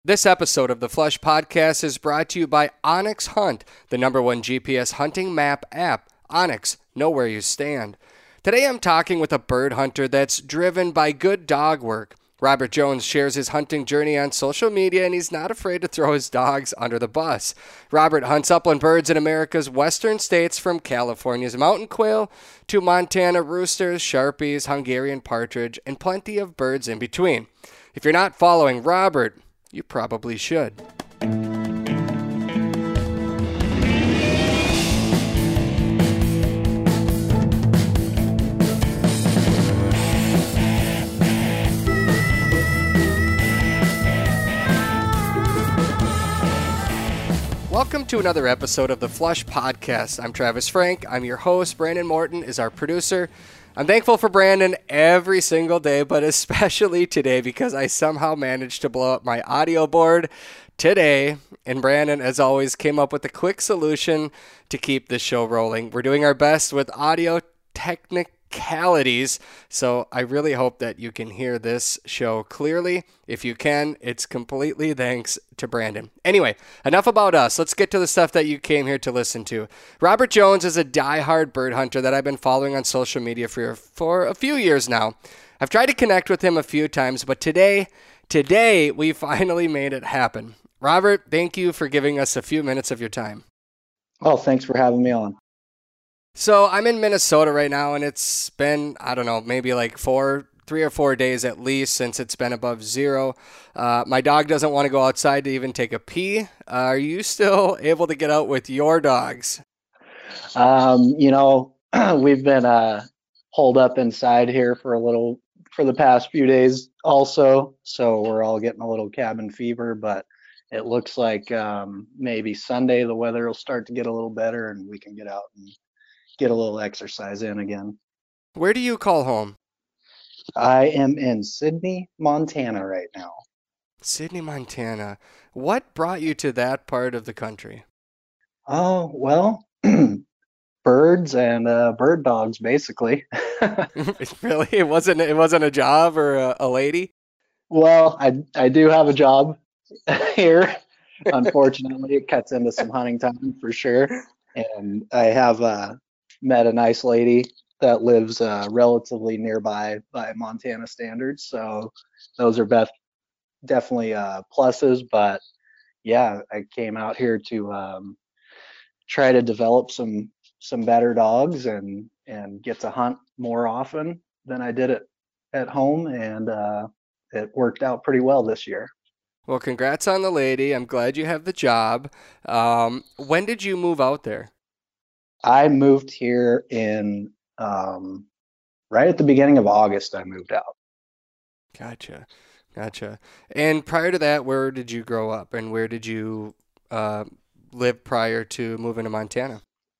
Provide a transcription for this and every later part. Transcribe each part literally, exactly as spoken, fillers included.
This episode of the Flush Podcast is brought to you by Onyx Hunt, the number one G P S hunting map app. Onyx, know where you stand. Today I'm talking with a bird hunter that's driven by good dog work. Robert Jones shares his hunting journey on social media, and he's not afraid to throw his dogs under the bus. Robert hunts upland birds in America's western states, from California's mountain quail to Montana roosters, sharpies, Hungarian partridge, and plenty of birds in between. If you're not following Robert, you probably should. Welcome to another episode of the Flush Podcast. I'm Travis Frank. I'm your host. Brandon Morton is our producer. I'm thankful for Brandon every single day, but especially today because I somehow managed to blow up my audio board today. And Brandon, as always, came up with a quick solution to keep the show rolling. We're doing our best with audio technicalities, so I really hope that you can hear this show clearly. If you can, it's completely thanks to Brandon. Anyway, enough about us. Let's get to the stuff that you came here to listen to. Robert Jones is a diehard bird hunter that I've been following on social media for, for a few years now. I've tried to connect with him a few times, but today, today we finally made it happen. Robert, thank you for giving us a few minutes of your time. Oh, thanks for having me on. So I'm in Minnesota right now, and it's been, I don't know, maybe like four, three or four days at least since it's been above zero. Uh, my dog doesn't want to go outside to even take a pee. Uh, are you still able to get out with your dogs? Um, you know, we've been uh, holed up inside here for a little, for the past few days also. So we're all getting a little cabin fever, but it looks like um, maybe Sunday the weather will start to get a little better and we can get out and get a little exercise in again. Where do you call home? I am in Sidney, Montana right now. Sidney, Montana. What brought you to that part of the country? Oh, well, birds and uh, bird dogs, basically. Really? It wasn't it wasn't a job or a, a lady? Well, I I do have a job here. Unfortunately, it cuts into some hunting time for sure. And I have uh, met a nice lady that lives uh, relatively nearby by Montana standards. So those are beth- definitely uh, pluses. But yeah, I came out here to um, try to develop some some better dogs and and get to hunt more often than I did it at home. And uh, it worked out pretty well this year. Well, congrats on the lady. I'm glad you have the job. Um, when did you move out there? I moved here in um, right at the beginning of August. I moved out. Gotcha. Gotcha. And prior to that, where did you grow up and where did you uh, live prior to moving to Montana?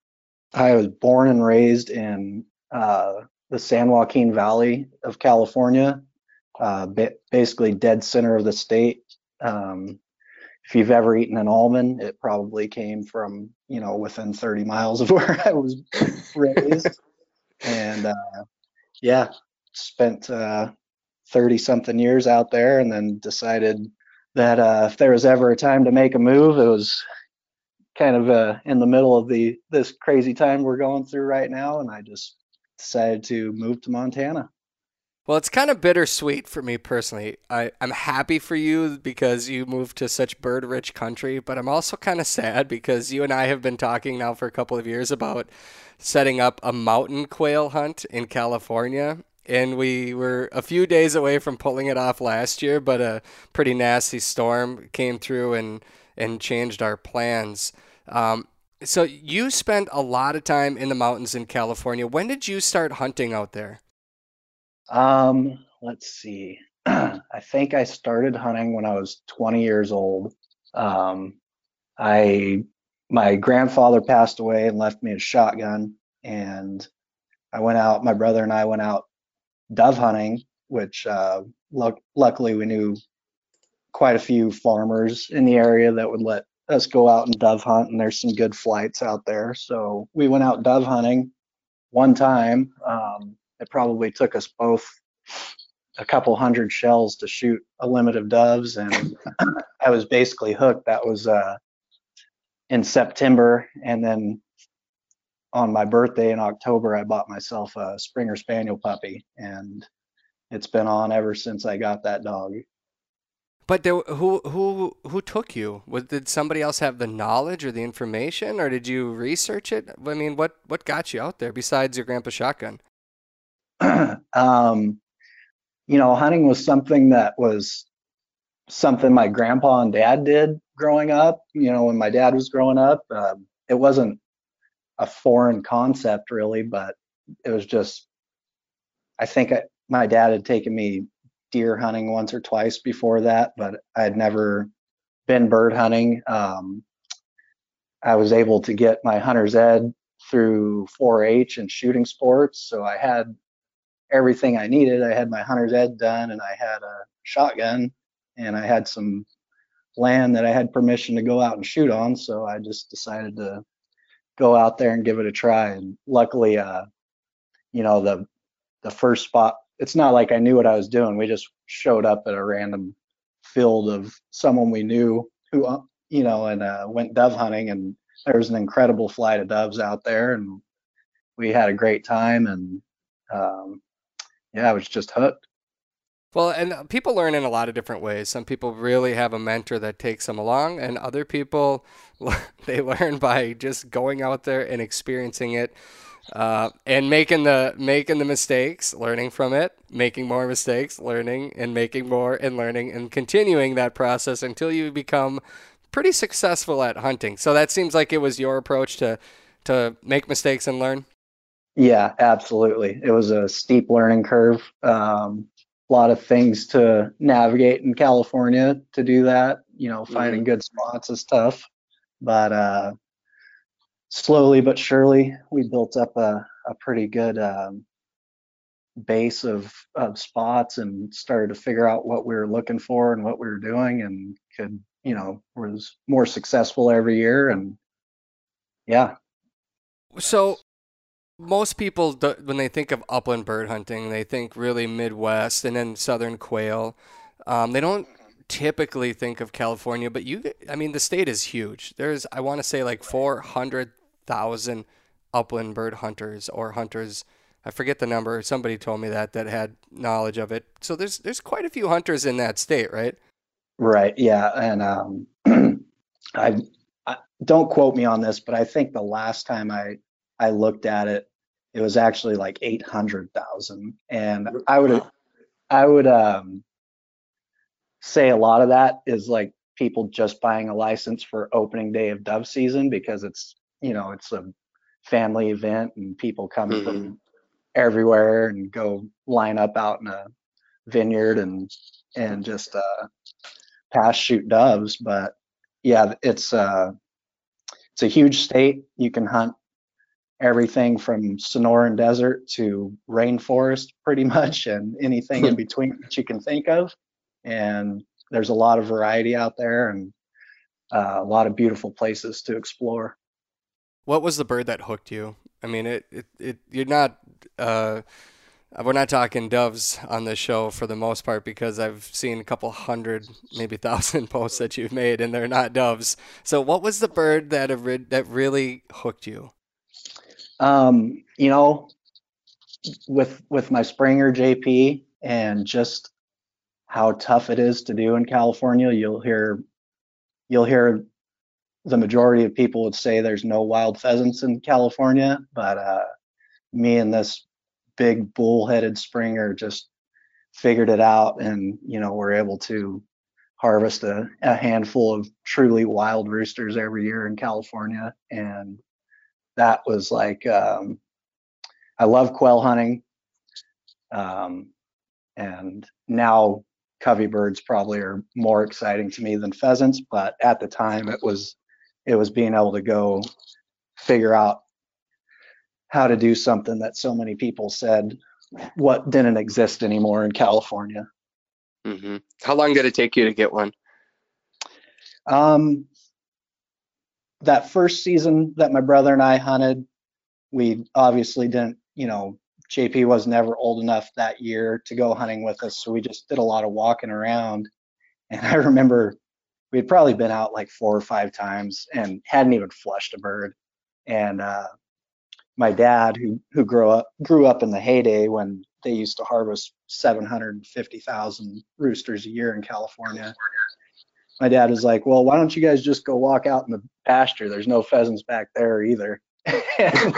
I was born and raised in uh, the San Joaquin Valley of California, uh, ba- basically dead center of the state. Um, if you've ever eaten an almond, it probably came from, you know, within thirty miles of where I was raised. And uh, yeah, spent uh, thirty something years out there and then decided that uh, if there was ever a time to make a move, it was kind of uh, in the middle of the this crazy time we're going through right now. And I just decided to move to Montana. Well, it's kind of bittersweet for me personally. I, I'm happy for you because you moved to such bird-rich country, but I'm also kind of sad because you and I have been talking now for a couple of years about setting up a mountain quail hunt in California. And we were a few days away from pulling it off last year, but a pretty nasty storm came through and, and changed our plans. Um, so you spent a lot of time in the mountains in California. When did you start hunting out there? Um, let's see. I think I started hunting when I was twenty years old. Um, I my grandfather passed away and left me a shotgun, and I went out. My brother and I went out dove hunting, which uh, luck, luckily we knew quite a few farmers in the area that would let us go out and dove hunt, and there's some good flights out there. So we went out dove hunting one time. Um, it probably took us both a couple hundred shells to shoot a limit of doves, and I was basically hooked. That was uh, in September, and then on my birthday in October, I bought myself a Springer Spaniel puppy, and it's been on ever since I got that dog. But there, who who who took you? Was, did somebody else have the knowledge or the information, or did you research it? I mean, what what got you out there besides your grandpa's shotgun? um, you know, hunting was something that was something my grandpa and dad did growing up. You know, when my dad was growing up, um, it wasn't a foreign concept really, but it was just, I think I, my dad had taken me deer hunting once or twice before that, but I had never been bird hunting. Um, I was able to get my hunter's ed through four H and shooting sports, so I had everything I needed. I had my hunter's ed done, and I had a shotgun, and I had some land that I had permission to go out and shoot on. So I just decided to go out there and give it a try. And luckily, uh, you know, the the first spot, it's not like I knew what I was doing. We just showed up at a random field of someone we knew who, uh, you know, and uh, went dove hunting, and there was an incredible flight of doves out there, and we had a great time. And um, yeah, I was just hooked. Well, and uh, people learn in a lot of different ways. Some people really have a mentor that takes them along, and other people they learn by just going out there and experiencing it, uh, and making the making the mistakes, learning from it, making more mistakes, learning and making more and learning, and continuing that process until you become pretty successful at hunting. So that seems like it was your approach to to make mistakes and learn. Yeah, absolutely. It was a steep learning curve. Um, a lot of things to navigate in California to do that. You know, Hmm. finding good spots is tough, but uh, slowly but surely, we built up a, a pretty good um, base of, of spots and started to figure out what we were looking for and what we were doing, and could, you know, was more successful every year. And yeah. So most people, do- when they think of upland bird hunting, they think really Midwest and then southern quail. Um, they don't typically think of California, but you, I mean, the state is huge. There's, I want to say, like four hundred thousand upland bird hunters or hunters. I forget the number. Somebody told me that that had knowledge of it. So there's there's quite a few hunters in that state, right? Right. Yeah. And um, I, I don't quote me on this, but I think the last time I I looked at it, it was actually like eight hundred thousand. And I would Wow. I would um, say a lot of that is like people just buying a license for opening day of dove season, because it's, you know, it's a family event and people come Hmm. from everywhere and go line up out in a vineyard and and just uh, pass shoot doves. But yeah, it's uh, it's a huge state. You can hunt everything from Sonoran Desert to rainforest, pretty much, and anything in between that you can think of. And there's a lot of variety out there, and uh, a lot of beautiful places to explore. What was the bird that hooked you? I mean, it, it, it you're not uh, we're not talking doves on this show for the most part because I've seen a couple hundred, maybe thousand posts that you've made, and they're not doves. So, what was the bird that ori- that really hooked you? Um, you know, with with my Springer J P and just how tough it is to do in California, you'll hear you'll hear the majority of people would say there's no wild pheasants in California, but uh, me and this big bull-headed Springer just figured it out, and you know we're able to harvest a, a handful of truly wild roosters every year in California. And that was like, um, I love quail hunting, um, and now covey birds probably are more exciting to me than pheasants, but at the time it was it was being able to go figure out how to do something that so many people said what didn't exist anymore in California. Hmm. How long did it take you to get one? Um, that first season that my brother and I hunted, we obviously didn't, you know, J P was never old enough that year to go hunting with us, so we just did a lot of walking around. And I remember we'd probably been out like four or five times and hadn't even flushed a bird. And uh, my dad, who who grew up grew up in the heyday when they used to harvest seven hundred fifty thousand roosters a year in California. My dad was like, "Well, why don't you guys just go walk out in the pasture? There's no pheasants back there either." and,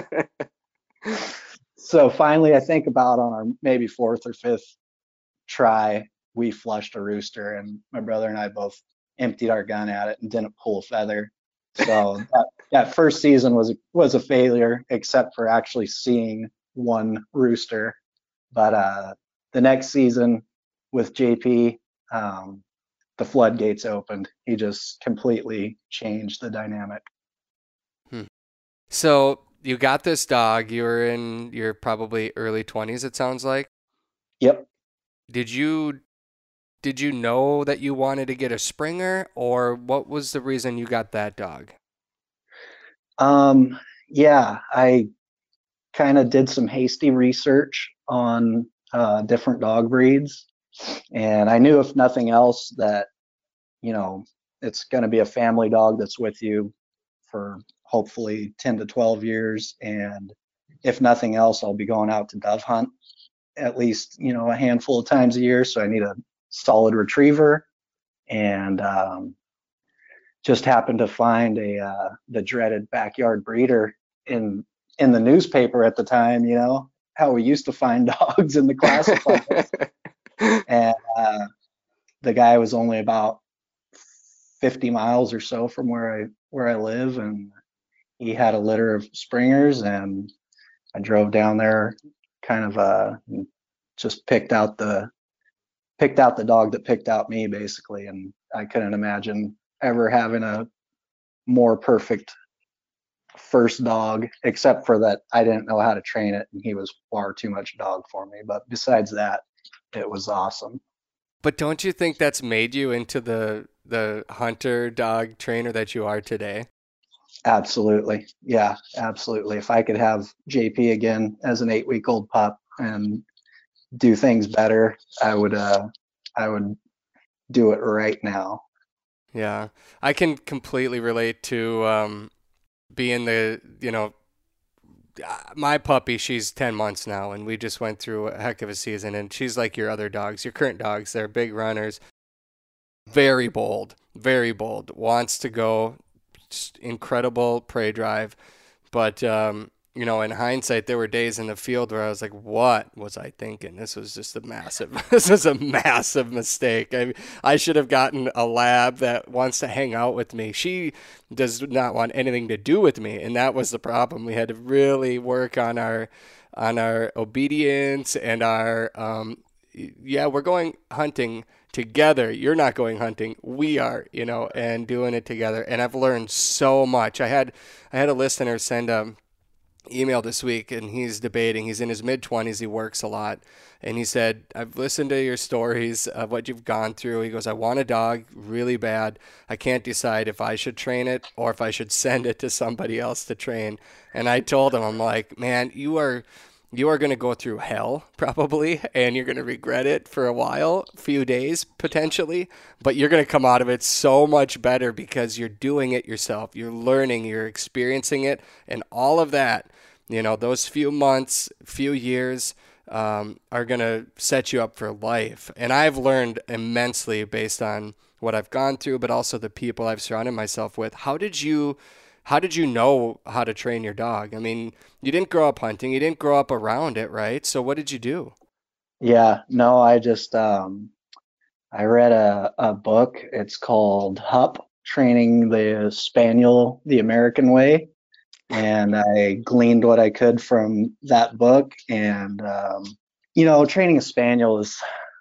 uh, so finally, I think about on our maybe fourth or fifth try, we flushed a rooster, and my brother and I both emptied our gun at it and didn't pull a feather. So that, that first season was was a failure, except for actually seeing one rooster. But uh, the next season with J P, um, the floodgates opened. He just completely changed the dynamic. Hmm. So you got this dog. You were in your probably early twenties, it sounds like. Yep. Did you did you know that you wanted to get a Springer, or what was the reason you got that dog? Um, yeah, I kind of did some hasty research on uh, different dog breeds, and I knew if nothing else that, you know, it's going to be a family dog that's with you for hopefully ten to twelve years. And if nothing else, I'll be going out to dove hunt at least, you know, a handful of times a year. So I need a solid retriever, and um, just happened to find a uh, the dreaded backyard breeder in in the newspaper at the time. You know how we used to find dogs in the classifieds, and uh, the guy was only about fifty miles or so from where I where I live, and he had a litter of Springers, and I drove down there, kind of uh, just picked out the picked out the dog that picked out me, basically. And I couldn't imagine ever having a more perfect first dog, except for that I didn't know how to train it, and he was far too much dog for me. But besides that, it was awesome. But don't you think that's made you into the the hunter dog trainer that you are today? Absolutely. Yeah, absolutely. If I could have J P again as an eight week old pup and do things better, I would uh I would do it right now. Yeah, I can completely relate to um, being the, you know, uh, my puppy, she's ten months now, and we just went through a heck of a season. And she's like your other dogs, your current dogs. They're big runners, very bold, very bold, wants to go, just incredible prey drive. But, um, you know, in hindsight, there were days in the field where I was like, what was I thinking? This was just a massive, this was a massive mistake. I, I should have gotten a lab that wants to hang out with me. She does not want anything to do with me. And that was the problem. We had to really work on our, on our obedience and our, um, yeah, we're going hunting together. You're not going hunting. We are, you know, and doing it together. And I've learned so much. I had, I had a listener send a email this week, and he's debating. He's in his mid twenties. He works a lot. And he said, I've listened to your stories of what you've gone through. He goes, I want a dog really bad. I can't decide if I should train it or if I should send it to somebody else to train. And I told him, I'm like, man, you are you are going to go through hell probably, and you're going to regret it for a while, a few days potentially, but you're going to come out of it so much better because you're doing it yourself. You're learning, you're experiencing it, and all of that, you know, those few months, few years um, are going to set you up for life. And I've learned immensely based on what I've gone through, but also the people I've surrounded myself with. How did you How did you know how to train your dog? I mean, you didn't grow up hunting. You didn't grow up around it, right? So what did you do? Yeah, no, I just um I read a, a book. It's called Hup, Training the Spaniel the American Way. And I gleaned what I could from that book. And, um, you know, training a Spaniel is,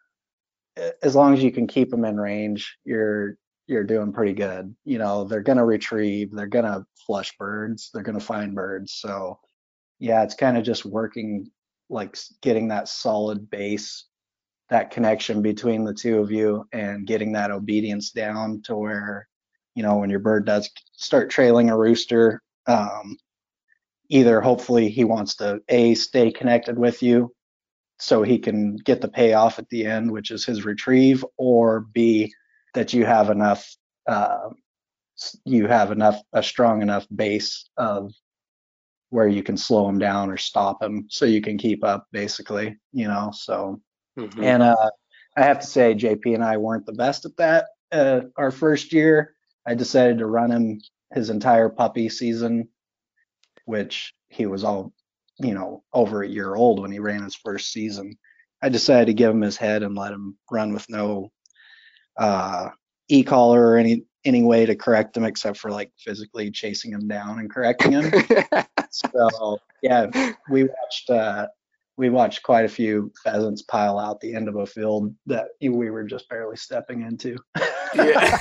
as long as you can keep them in range, you're, you're doing pretty good. You know, they're going to retrieve, they're going to flush birds, they're going to find birds. So, yeah, it's kind of just working, like getting that solid base, that connection between the two of you, and getting that obedience down to where, you know, when your bird does start trailing a rooster, um, either hopefully he wants to A, stay connected with you so he can get the payoff at the end, which is his retrieve, or B, that you have enough uh, you have enough a strong enough base of where you can slow them down or stop them so you can keep up, basically, you know. So Mm-hmm. and uh I have to say J P and I weren't the best at that. Uh, our first year I decided to run him his entire puppy season, which he was all, you know, over a year old when he ran his first season. I decided to give him his head and let him run with no uh, e-collar or any any way to correct him except for like physically chasing him down and correcting him. So yeah, we watched uh, we watched quite a few pheasants pile out the end of a field that we were just barely stepping into. Yeah.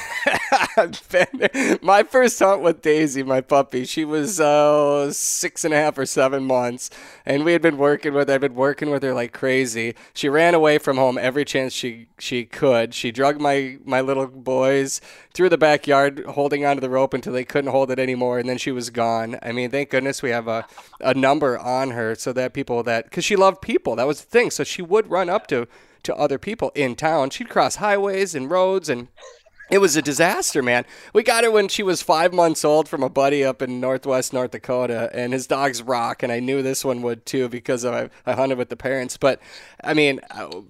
My first hunt with Daisy, my puppy, she was uh, six and a half or seven months, and we had been working with her. I'd been working with her like crazy. She ran away from home every chance she she could. She drugged my, my little boys through the backyard, holding onto the rope until they couldn't hold it anymore, and then she was gone. I mean, thank goodness we have a, a number on her so that people that, because she loved people, that was the thing, so she would run up to, to other people in town. She'd cross highways and roads, and it was a disaster, man. We got her when she was five months old from a buddy up in northwest North Dakota, and his dogs rock, and I knew this one would too because I, I hunted with the parents. But, I mean,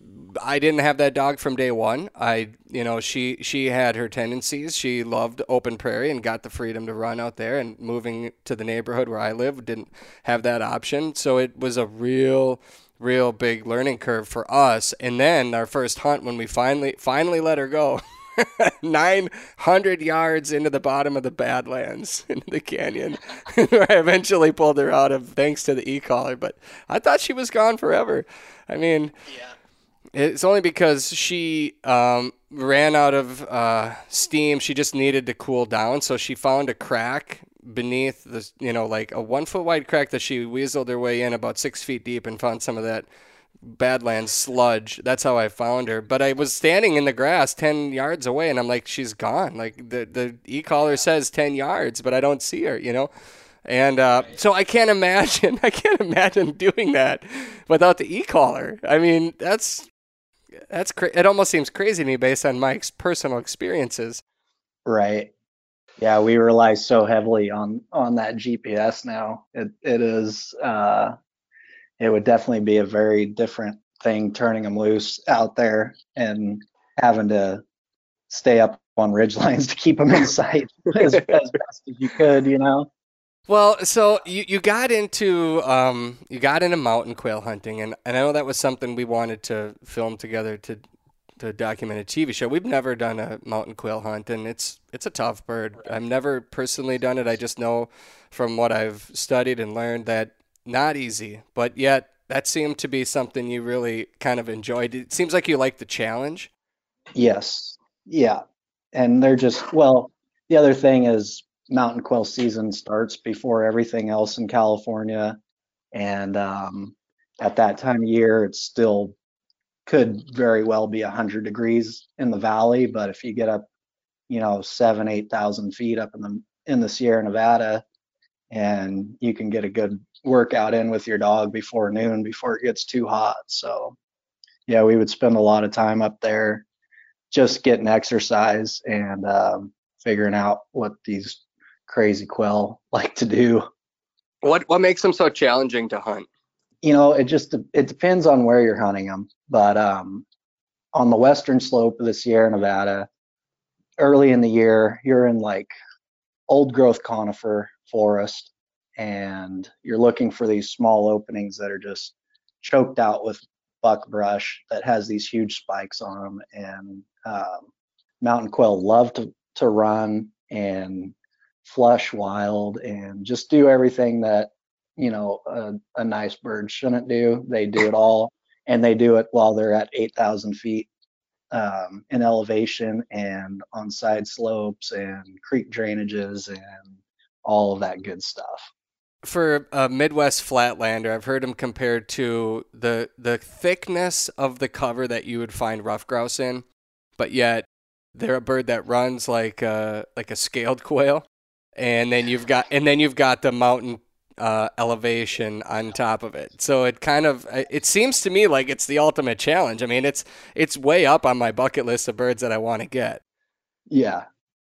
I didn't have that dog from day one. I, you know, she, she had her tendencies. She loved open prairie and got the freedom to run out there, and moving to the neighborhood where I live didn't have that option. So it was a real... real big learning curve for us. And then our first hunt, when we finally finally let her go, nine hundred yards into the bottom of the Badlands, into the canyon, where I eventually pulled her out of, thanks to the e-collar. But I thought she was gone forever. I mean, yeah. It's only because she um, ran out of uh, steam. She just needed to cool down. So she found a crack beneath the, you know, like a one foot wide crack that she weaseled her way in about six feet deep and found some of that Badlands sludge. That's how I found her. But I was standing in the grass ten yards away, and I'm like, she's gone. Like the, the e-collar says ten yards, but I don't see her, you know? And uh, so I can't imagine, I can't imagine doing that without the e-collar. I mean, that's, that's cra- it almost seems crazy to me based on my ex- personal experiences. Right. Yeah, we rely so heavily on on that G P S now. It it is uh, it would definitely be a very different thing turning them loose out there and having to stay up on ridge lines to keep them in sight as, as best as you could, you know. Well, so you, you got into um, you got into mountain quail hunting, and, and I know that was something we wanted to film together to to document a T V show. We've never done a mountain quail hunt, and it's it's a tough bird. I've never personally done it. I just know from what I've studied and learned that not easy, but yet that seemed to be something you really kind of enjoyed. It seems like you like the challenge. Yes. Yeah. And they're just, well, the other thing is mountain quail season starts before everything else in California. And um, at that time of year, it's still could very well be one hundred degrees in the valley, but if you get up, you know, seven, eight thousand feet up in the in the Sierra Nevada, and you can get a good workout in with your dog before noon, before it gets too hot. So, yeah, we would spend a lot of time up there, just getting exercise and um, figuring out what these crazy quail like to do. What what makes them so challenging to hunt? You know, it just it depends on where you're hunting them. But um, on the western slope of the Sierra Nevada, early in the year, you're in like old growth conifer forest, and you're looking for these small openings that are just choked out with buckbrush that has these huge spikes on them. And um, mountain quail love to, to run and flush wild and just do everything that, you know, a, a nice bird shouldn't do. They do it all, and they do it while they're at eight thousand feet um, in elevation and on side slopes and creek drainages and all of that good stuff. For a Midwest flatlander, I've heard them compared to the the thickness of the cover that you would find rough grouse in, but yet they're a bird that runs like a, like a scaled quail, and then you've got and then you've got the mountain uh, elevation on top of it. So it kind of it seems to me like it's the ultimate challenge. I mean, it's it's way up on my bucket list of birds that I want to get. Yeah,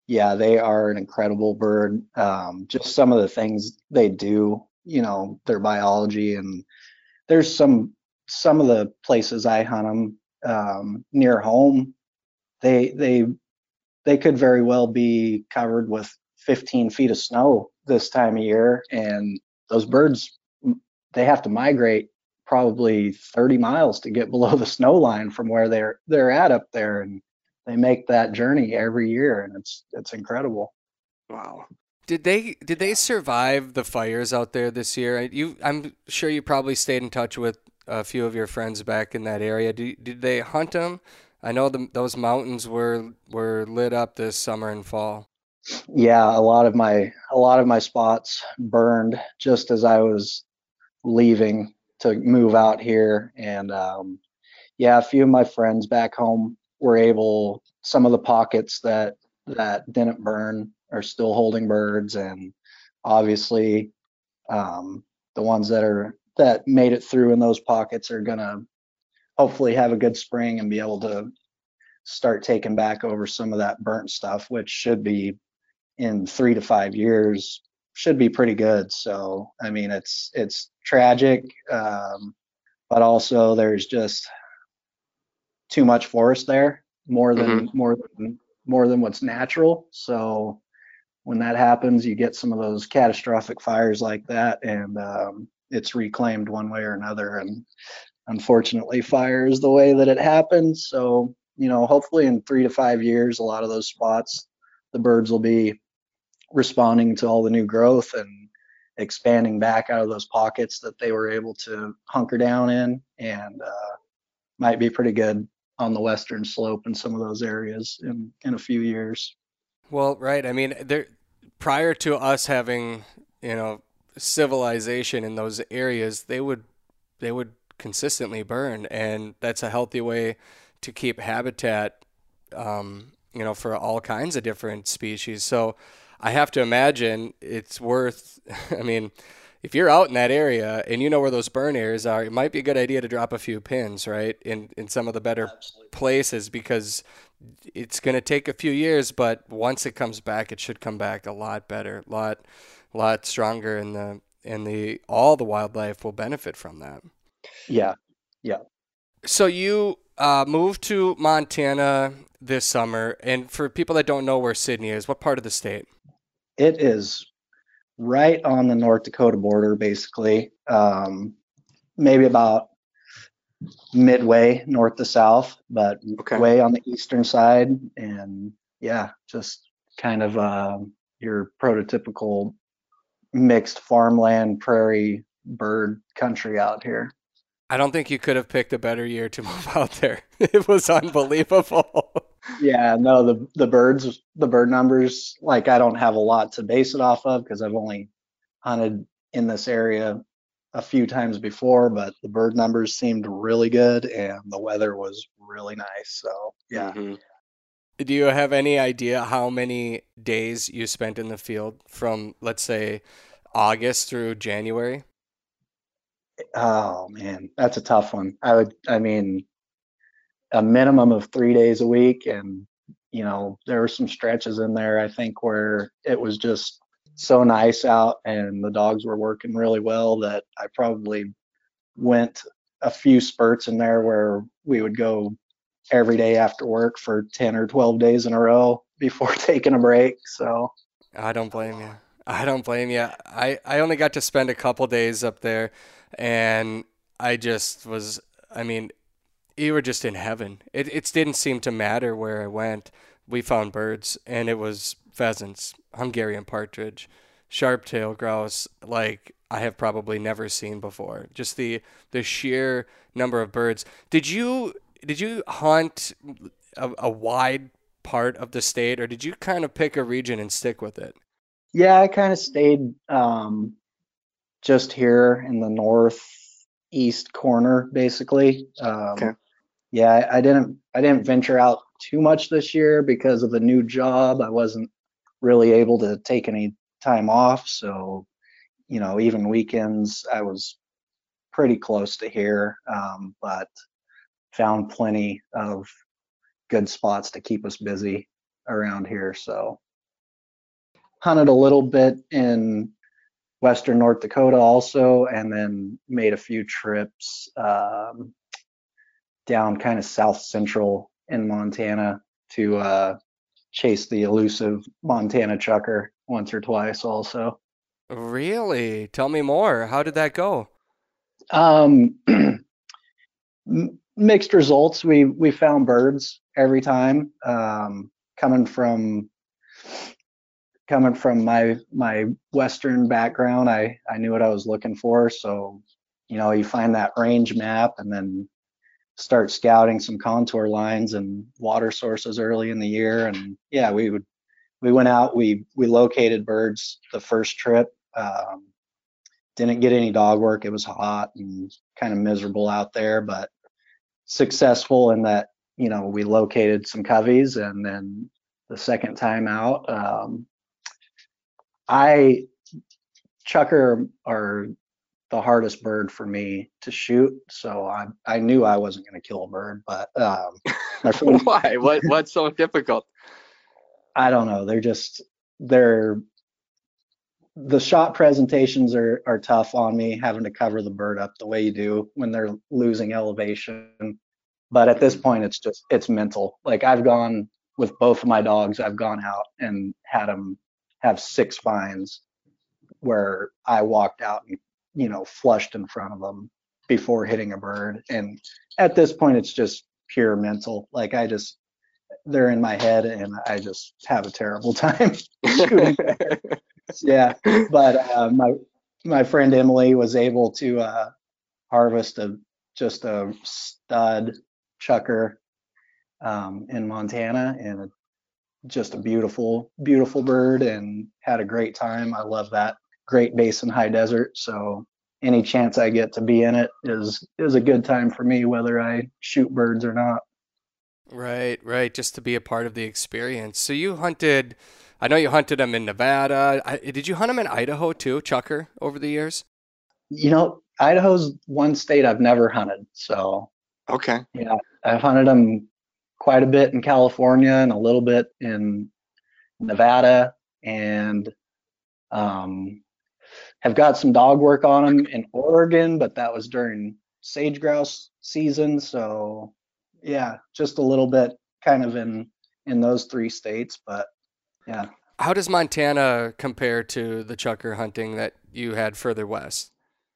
Yeah, they are an incredible bird. Um, just some of the things they do, you know, their biology, and there's some some of the places I hunt them um, near home. They they they could very well be covered with fifteen feet of snow this time of year, and those birds, they have to migrate probably thirty miles to get below the snow line from where they're they're at up there, and they make that journey every year, and it's it's incredible. Wow. Did they did they survive the fires out there this year? You, I'm sure you probably stayed in touch with a few of your friends back in that area. Did, did they hunt them? I know the, those mountains were were lit up this summer and fall. Yeah, a lot of my a lot of my spots burned just as I was leaving to move out here, and um, yeah, a few of my friends back home were able. Some of the pockets that that didn't burn are still holding birds, and obviously um, the ones that are that made it through in those pockets are gonna hopefully have a good spring and be able to start taking back over some of that burnt stuff, which should be in three to five years should be pretty good. So I mean, it's it's tragic, um, but also there's just too much forest there, more Hmm. than more than more than what's natural. So when that happens, you get some of those catastrophic fires like that, and um, it's reclaimed one way or another. And unfortunately, fire is the way that it happens. So you know, hopefully in three to five years, a lot of those spots, the birds will be responding to all the new growth and expanding back out of those pockets that they were able to hunker down in, and uh, might be pretty good on the western slope in some of those areas in in a few years. Well, right. I mean, there prior to us having, you know, civilization in those areas, they would they would consistently burn, and that's a healthy way to keep habitat, um, you know, for all kinds of different species. So I have to imagine it's worth, I mean, if you're out in that area and you know where those burn areas are, it might be a good idea to drop a few pins, right, in in some of the better places because it's going to take a few years, but once it comes back, it should come back a lot better, a lot, lot stronger, and the and the all the wildlife will benefit from that. Yeah, yeah. So you uh, moved to Montana this summer, and for people that don't know where Sydney is, what part of the state? It is right on the North Dakota border, basically. Um, maybe about midway north to south, but Okay. way on the eastern side. And yeah, just kind of um, your prototypical mixed farmland prairie bird country out here. I don't think you could have picked a better year to move out there. It was unbelievable. Yeah, no, the the birds, the bird numbers, like I don't have a lot to base it off of because I've only hunted in this area a few times before, but the bird numbers seemed really good and the weather was really nice. So yeah. Hmm. Do you have any idea how many days you spent in the field from, let's say, August through January? Oh man, that's a tough one. I would, I mean, a minimum of three days a week, and you know, there were some stretches in there I think where it was just so nice out and the dogs were working really well that I probably went a few spurts in there where we would go every day after work for ten or twelve days in a row before taking a break. So, I don't blame you. I don't blame you. I, I only got to spend a couple days up there, and I just was, I mean, you were just in heaven. It it didn't seem to matter where I went. We found birds, and it was pheasants, Hungarian partridge, sharp-tailed grouse, like I have probably never seen before. Just the the sheer number of birds. Did you did you hunt a, a wide part of the state, or did you kind of pick a region and stick with it? yeah, I kind of stayed um, just here in the northeast corner, basically. Okay. Um, yeah, I, I didn't I didn't venture out too much this year because of the new job. I wasn't really able to take any time off, so you know, even weekends I was pretty close to here, um, but found plenty of good spots to keep us busy around here. So hunted a little bit in Western North Dakota also, and then made a few trips um, down kind of south central in Montana to uh, chase the elusive Montana chucker once or twice also. Really? Tell me more. How did that go? Um, Mixed results. We we found birds every time. Um, coming from coming from my my Western background, I I knew what I was looking for. So, you know, you find that range map and then start scouting some contour lines and water sources early in the year. And yeah, we would we went out. We we located birds the first trip. Um, didn't get any dog work. It was hot and kind of miserable out there, but successful in that, you know, we located some coveys. And then the second time out, um, I chucker are the hardest bird for me to shoot, so I I knew I wasn't going to kill a bird, but um, my friend, Why? What what's so difficult? I don't know, they're just they're the shot presentations are are tough on me, having to cover the bird up the way you do when they're losing elevation. But at this Mhm. point, it's just it's mental. Like I've gone with both of my dogs, I've gone out and had them have six fines where I walked out and, you know, flushed in front of them before hitting a bird. And at this point, it's just pure mental. Like I just, they're in my head and I just have a terrible time shooting. Yeah. But uh, my, my friend Emily was able to uh, harvest a, just a stud chucker um, in Montana, and just a beautiful, beautiful bird, and had a great time. I love that Great Basin high desert. So any chance I get to be in it is is a good time for me, whether I shoot birds or not. Right, right. Just to be a part of the experience. So you hunted, I know you hunted them in Nevada. I, did you hunt them in Idaho too, Chucker, over the years? You know, Idaho's one state I've never hunted. So Okay. yeah, I've hunted them quite a bit in California and a little bit in Nevada, and um, have got some dog work on them in Oregon, but that was during sage grouse season. So yeah, just a little bit kind of in in those three states, but yeah. How does Montana compare to the Chucker hunting that you had further west?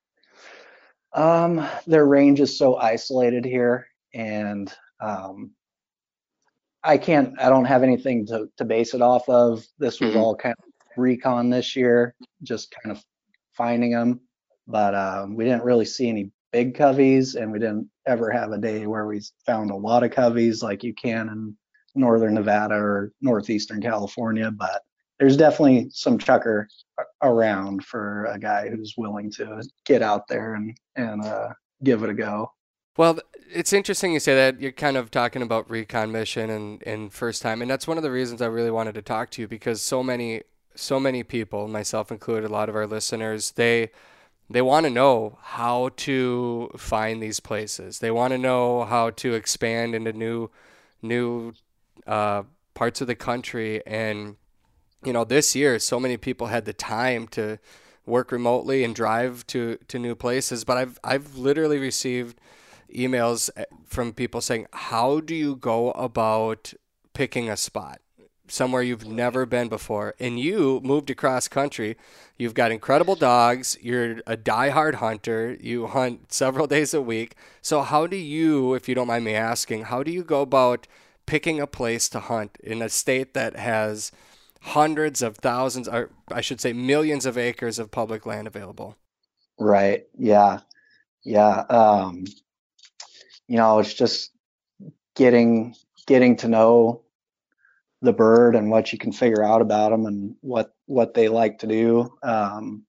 Um, their range is so isolated here, and um, I can't, I don't have anything to, to base it off of. This was Hmm. all kind of recon this year, just kind of finding them. But um, we didn't really see any big coveys, and we didn't ever have a day where we found a lot of coveys like you can in northern Nevada or northeastern California. But there's definitely some chucker around for a guy who's willing to get out there and and uh, give it a go. Well, it's interesting you say that. You're kind of talking about recon mission and, and first time, and that's one of the reasons I really wanted to talk to you because so many so many people, myself included, a lot of our listeners, they they want to know how to find these places. They want to know how to expand into new new uh, parts of the country. And you know, this year, so many people had the time to work remotely and drive to to new places. But I've I've literally received emails eh, from people saying, "How do you go about picking a spot?" Somewhere you've never been before, and you moved across country. You've got incredible dogs. You're a diehard hunter. You hunt several days a week. So how do you, if you don't mind me asking, how do you go about picking a place to hunt in a state that has hundreds of thousands, or I should say millions of acres of public land available? Right. Yeah. Yeah. Um, you know, it's just getting getting to know the bird and what you can figure out about them and what what they like to do. Um,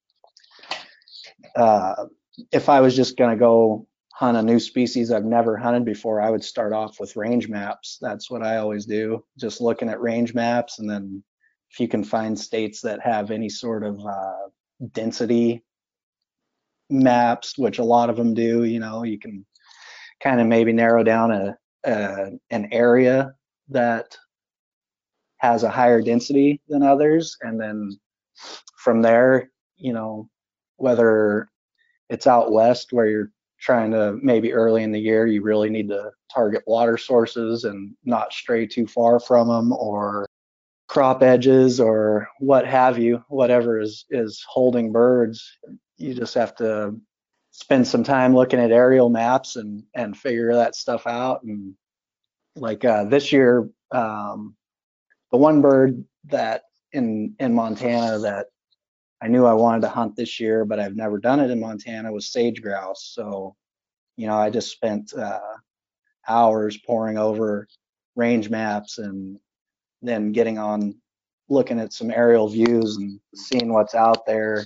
uh, if I was just going to go hunt a new species I've never hunted before, I would start off with range maps. That's what I always do. Just looking at range maps, and then if you can find states that have any sort of uh, density maps, which a lot of them do, you know, you can kind of maybe narrow down a, a an area that has a higher density than others. And then from there, you know, whether it's out west where you're trying to maybe early in the year, you really need to target water sources and not stray too far from them, or crop edges or what have you, whatever is, is holding birds. You just have to spend some time looking at aerial maps and, and figure that stuff out. And like uh, this year, um, the one bird that in, in Montana that I knew I wanted to hunt this year, but I've never done it in Montana was sage grouse. So, you know, I just spent uh, hours poring over range maps and then getting on, looking at some aerial views and seeing what's out there,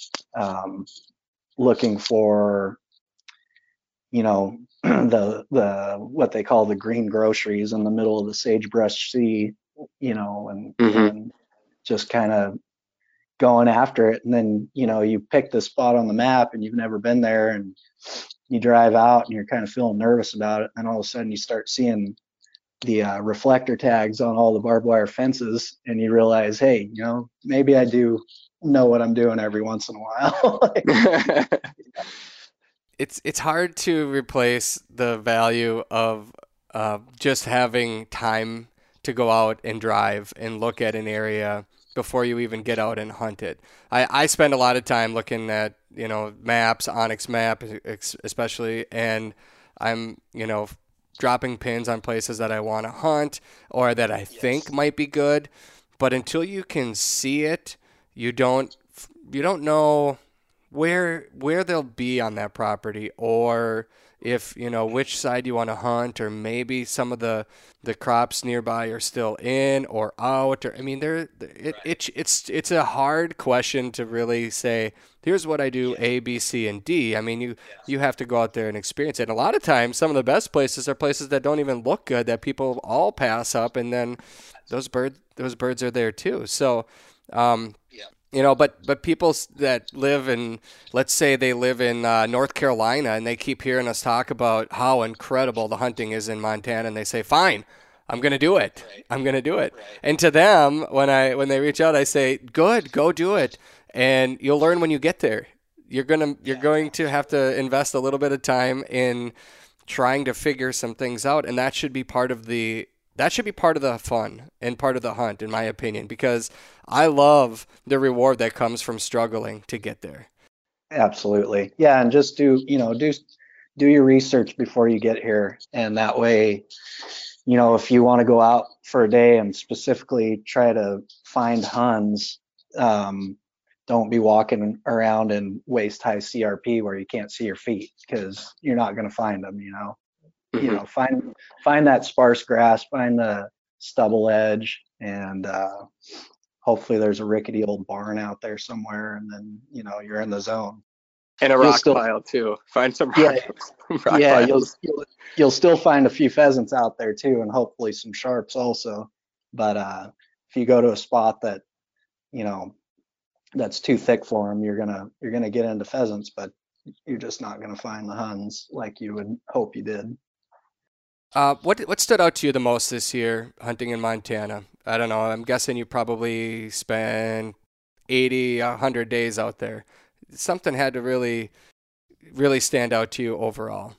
um, looking for, you know, the the what they call the green groceries in the middle of the sagebrush sea, you know, and, mm-hmm. and just kind of going after it. And then, you know, you pick the spot on the map and you've never been there, and you drive out and you're kind of feeling nervous about it. And all of a sudden you start seeing the uh, reflector tags on all the barbed wire fences, and you realize, hey, you know, maybe I do know what I'm doing every once in a while. Like, it's it's hard to replace the value of uh, just having time to go out and drive and look at an area before you even get out and hunt it. I, I spend a lot of time looking at, you know, maps, Onyx map especially, and I'm, you know, dropping pins on places that I want to hunt or that I yes. think might be good. But until you can see it, you don't you don't know where where they'll be on that property, or if, you know, which side you want to hunt, or maybe some of the the crops nearby are still in or out. Or I mean, there it, it it's it's a hard question to really say, here's what I do A, B, C, and D. I mean, you you have to go out there and experience it. And a lot of times, some of the best places are places that don't even look good, that people all pass up, and then those birds those birds are there too. So, um, you know, but but people that live in, let's say they live in uh, North Carolina, and they keep hearing us talk about how incredible the hunting is in Montana, and they say, fine, I'm going to do it. Right. I'm going to do it. Right. And to them, when I when they reach out, I say, good, go do it. And you'll learn when you get there. You're going to you're yeah. going to have to invest a little bit of time in trying to figure some things out, and that should be part of the That should be part of the fun and part of the hunt, in my opinion, because I love the reward that comes from struggling to get there. Absolutely. Yeah. And just do, you know, do, do your research before you get here. And that way, you know, if you want to go out for a day and specifically try to find Huns, um, don't be walking around in waist high C R P where you can't see your feet, because you're not going to find them, you know. Mm-hmm. You know, find find that sparse grass, find the stubble edge, and uh, hopefully there's a rickety old barn out there somewhere, and then, you know, you're in the zone. And a rock still, pile too. Find some rock, yeah, rock yeah. piles. You'll, you'll you'll still find a few pheasants out there too, and hopefully some sharps also. But uh, if you go to a spot that, you know, that's too thick for them, you're gonna you're gonna get into pheasants, but you're just not gonna find the Huns like you would hope you did. Uh, what what stood out to you the most this year hunting in Montana? I don't know. I'm guessing you probably spent eighty, one hundred days out there. Something had to really, really stand out to you overall.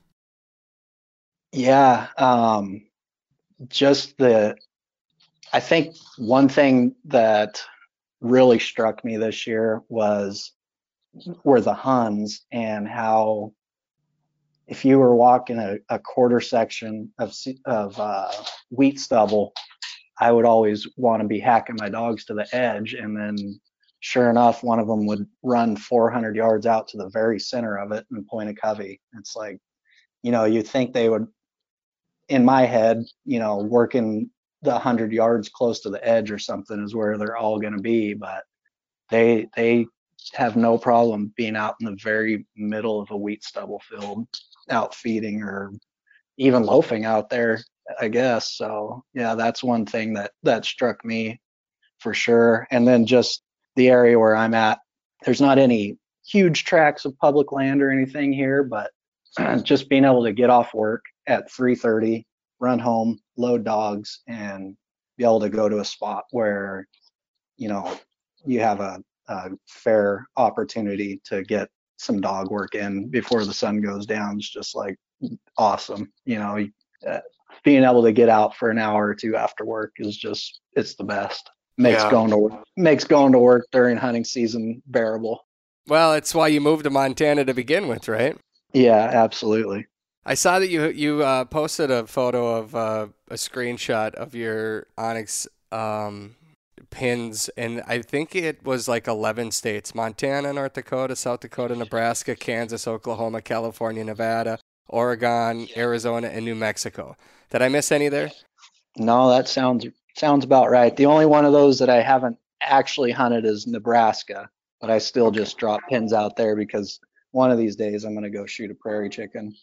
Yeah, um, just the. I think one thing that really struck me this year was were the Huns, and how, if you were walking a, a quarter section of of uh, wheat stubble, I would always want to be hacking my dogs to the edge, and then sure enough, one of them would run four hundred yards out to the very center of it and point a covey. It's like, you know, you think they would, in my head, you know, working the one hundred yards close to the edge or something is where they're all going to be, but they they have no problem being out in the very middle of a wheat stubble field, out feeding or even loafing out there, I guess. So yeah, that's one thing that that struck me for sure. And then just the area where I'm at, there's not any huge tracts of public land or anything here, but just being able to get off work at three thirty, run home, load dogs, and be able to go to a spot where, you know, you have a, a fair opportunity to get some dog work in before the sun goes down is just like awesome. You know, uh, being able to get out for an hour or two after work is just, it's the best. Makes Yeah. going to work, makes going to work during hunting season bearable. Well, it's why you moved to Montana to begin with, right? Yeah, absolutely. I saw that you you uh, posted a photo of uh, a screenshot of your Onyx um, pins, and I think it was like eleven states: Montana, North Dakota, South Dakota, Nebraska, Kansas, Oklahoma, California, Nevada, Oregon, Arizona, and New Mexico. Did I miss any there? No, that sounds sounds about right. The only one of those that I haven't actually hunted is Nebraska, but I still Okay. just drop pins out there because one of these days I'm going to go shoot a prairie chicken.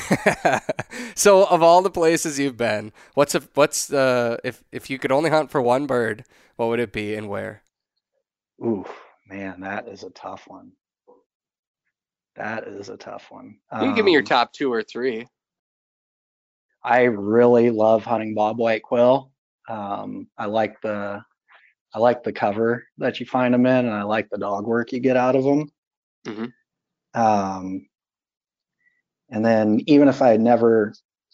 So, of all the places you've been, what's a, what's the if if you could only hunt for one bird, what would it be and where? Ooh, man, that is a tough one. That is a tough one. You can give me your Um, top two or three. I really love hunting bobwhite quail. Um, I like the I like the cover that you find them in, and I like the dog work you get out of them. hmm Um, and then even if I had never,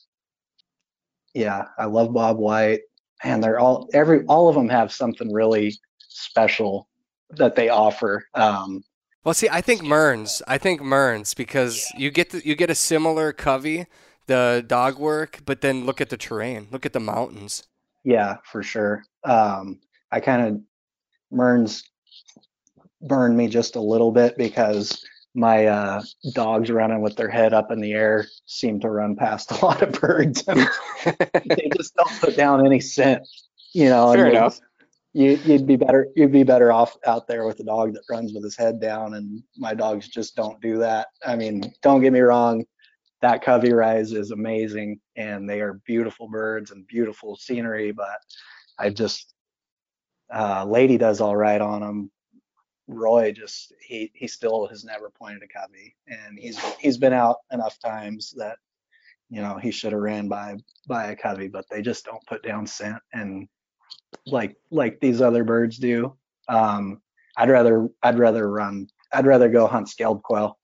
yeah, I love bobwhite, and they're all every all of them have something really special that they offer. Um, Well, see, I think Mearns. I think Mearns because you get the, you get a similar covey, the dog work, but then look at the terrain. Look at the mountains. yeah, for sure. Um, I kind of Mearns burned me just a little bit because my uh, dogs running with their head up in the air seem to run past a lot of birds, and they just don't put down any scent, you know. Fair And you, enough. you, you'd be better, you'd be better off out there with a dog that runs with his head down, and my dogs just don't do that. I mean, don't get me wrong, that covey rise is amazing, and they are beautiful birds and beautiful scenery, but I just uh, Lady does all right on them. Roy just he he still has never pointed a covey, and he's he's been out enough times that you know he should have ran by by a covey, but they just don't put down scent and like like these other birds do. Um, I'd rather I'd rather run I'd rather go hunt scaled quail.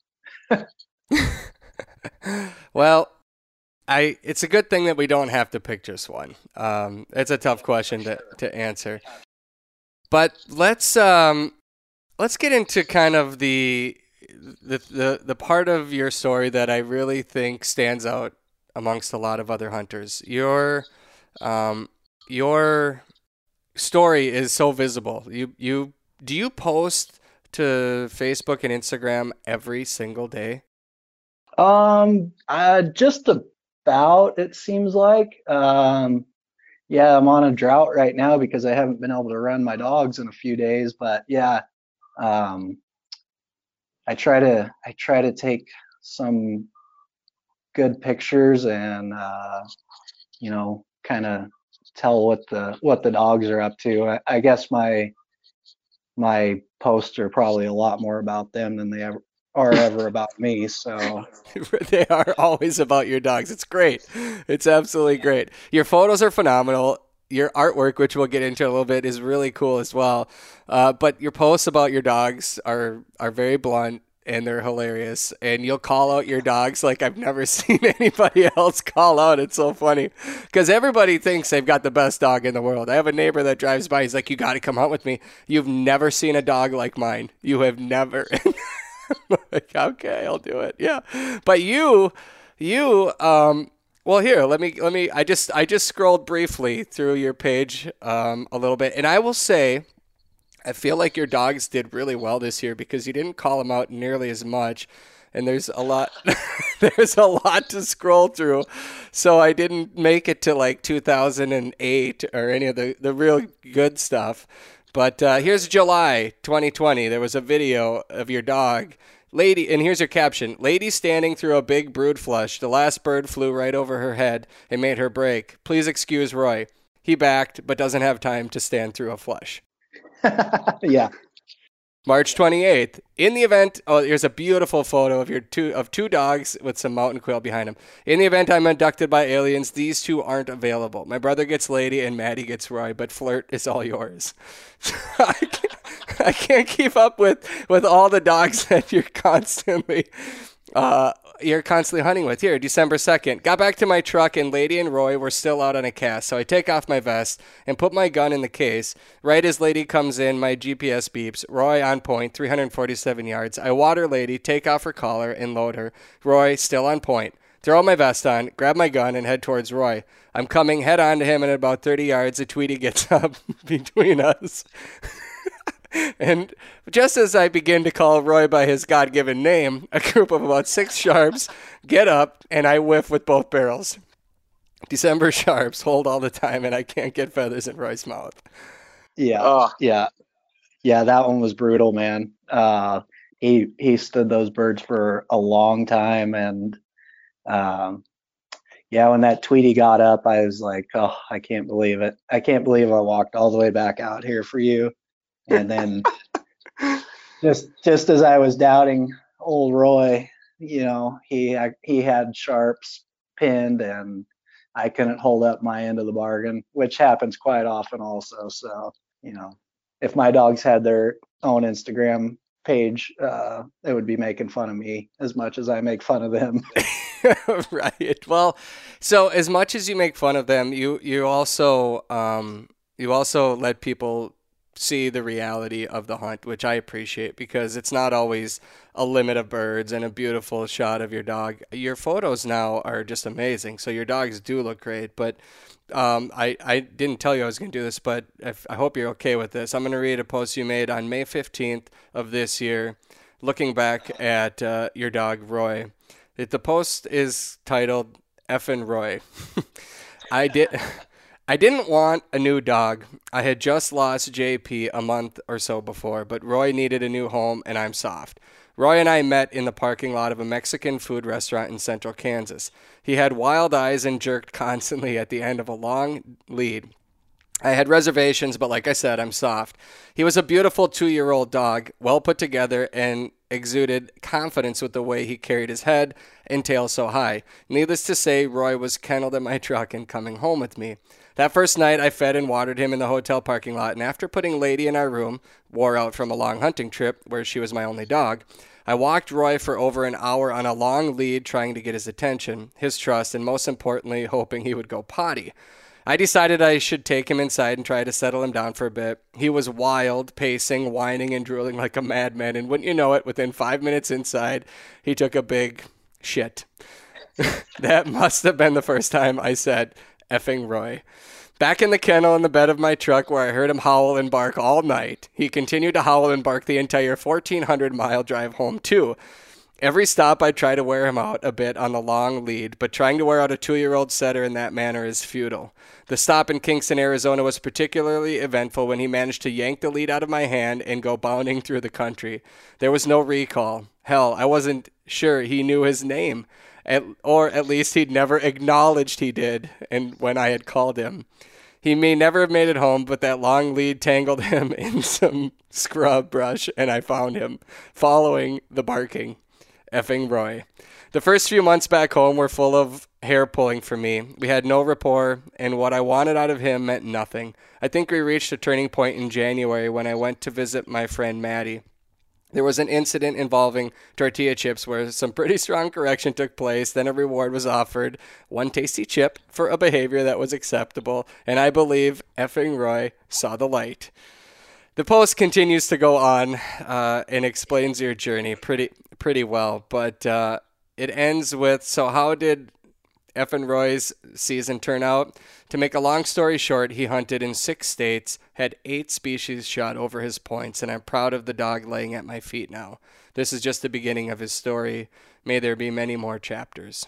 Well, I it's a good thing that we don't have to pick just one. Um, it's a tough question to, to answer. But let's um, let's get into kind of the, the the the part of your story that I really think stands out amongst a lot of other hunters. Your um, your story is so visible. You you do you post to Facebook and Instagram every single day? Um, uh, just about it seems like. Um, yeah, I'm on a drought right now because I haven't been able to run my dogs in a few days, but yeah. Um, I try to I try to take some good pictures and uh, you know kind of tell what the what the dogs are up to. I, I guess my my posts are probably a lot more about them than they ever are ever about me. So They are always about your dogs. It's great. It's absolutely great. Your photos are phenomenal. Your artwork, which we'll get into a little bit, is really cool as well. Uh, but your posts about your dogs are are very blunt and they're hilarious. And you'll call out your dogs like I've never seen anybody else call out. It's so funny because everybody thinks they've got the best dog in the world. I have a neighbor that drives by. He's like, "You got to come hunt with me. You've never seen a dog like mine. You have never." Like, okay, I'll do it. Yeah. But you, you, um, well, here, let me, let me, I just, I just scrolled briefly through your page, um, a little bit. And I will say, I feel like your dogs did really well this year because you didn't call them out nearly as much. And there's a lot, there's a lot to scroll through. So I didn't make it to like two thousand eight or any of the, the real good stuff. But uh, here's July twenty twenty. There was a video of your dog, Lady, and here's your caption. Lady standing through a big brood flush. The last bird flew right over her head and made her break. Please excuse Roy. He backed, but doesn't have time to stand through a flush. yeah, March twenty-eighth. In the event, oh, here's a beautiful photo of your two of two dogs with some mountain quail behind them. In the event I'm abducted by aliens, these two aren't available. My brother gets Lady and Maddie gets Roy, but Flirt is all yours. I, can't, I can't keep up with, with all the dogs that you're constantly uh, you're constantly hunting with. Here, December second. Got back to my truck and Lady and Roy were still out on a cast, so I take off my vest and put my gun in the case. Right as Lady comes in, my G P S beeps. Roy on point, three hundred forty-seven yards. I water Lady, take off her collar, and load her. Roy still on point. Throw my vest on, grab my gun, and head towards Roy. I'm coming head on to him, and at about thirty yards, a Tweety gets up between us. And just as I begin to call Roy by his God-given name, a group of about six sharps get up, and I whiff with both barrels. December sharps hold all the time, and I can't get feathers in Roy's mouth. Yeah, Oh, yeah, yeah. That one was brutal, man. Uh, he he stood those birds for a long time, and um, yeah, when that Tweety got up, I was like, oh, I can't believe it. I can't believe I walked all the way back out here for you. And then just just as I was doubting old Roy, you know, he he had sharps pinned, and I couldn't hold up my end of the bargain, which happens quite often also. So, you know, if my dogs had their own Instagram page, uh, they would be making fun of me as much as I make fun of them. Right. Well, so as much as you make fun of them, you you also um, you also let people see the reality of the hunt, which I appreciate because it's not always a limit of birds and a beautiful shot of your dog. Your photos now are just amazing. So your dogs do look great. But um, I, I didn't tell you I was going to do this, but if, I hope you're okay with this. I'm going to read a post you made on May fifteenth of this year, looking back at uh, your dog, Roy. It, the post is titled Effin' Roy. I did... I didn't want a new dog. I had just lost J P a month or so before, but Roy needed a new home, and I'm soft. Roy and I met in the parking lot of a Mexican food restaurant in central Kansas. He had wild eyes and jerked constantly at the end of a long lead. I had reservations, but like I said, I'm soft. He was a beautiful two-year-old dog, well put together, and exuded confidence with the way he carried his head and tail so high. Needless to say, Roy was kenneled at my truck and coming home with me. That first night, I fed and watered him in the hotel parking lot, and after putting Lady in our room, wore out from a long hunting trip where she was my only dog, I walked Roy for over an hour on a long lead trying to get his attention, his trust, and most importantly, hoping he would go potty. I decided I should take him inside and try to settle him down for a bit. He was wild, pacing, whining, and drooling like a madman, and wouldn't you know it, within five minutes inside, he took a big shit. That must have been the first time I said, effing Roy. Back in the kennel in the bed of my truck where I heard him howl and bark all night, he continued to howl and bark the entire fourteen hundred mile drive home too. Every stop I try to wear him out a bit on the long lead, but trying to wear out a two-year-old setter in that manner is futile. The stop in Kingston, Arizona was particularly eventful when he managed to yank the lead out of my hand and go bounding through the country. There was no recall. Hell, I wasn't sure he knew his name, at, or at least he'd never acknowledged he did and when I had called him. He may never have made it home, but that long lead tangled him in some scrub brush, and I found him, following the barking. Effing Roy. The first few months back home were full of hair pulling for me. We had no rapport, and what I wanted out of him meant nothing. I think we reached a turning point in January when I went to visit my friend Maddie. There was an incident involving tortilla chips where some pretty strong correction took place. Then a reward was offered, one tasty chip, for a behavior that was acceptable, and I believe effing Roy saw the light. The post continues to go on uh, and explains your journey pretty pretty well, but uh, it ends with, so how did effing Roy's season turn out? To make a long story short, he hunted in six states, had eight species shot over his points, and I'm proud of the dog laying at my feet now. This is just the beginning of his story. May there be many more chapters.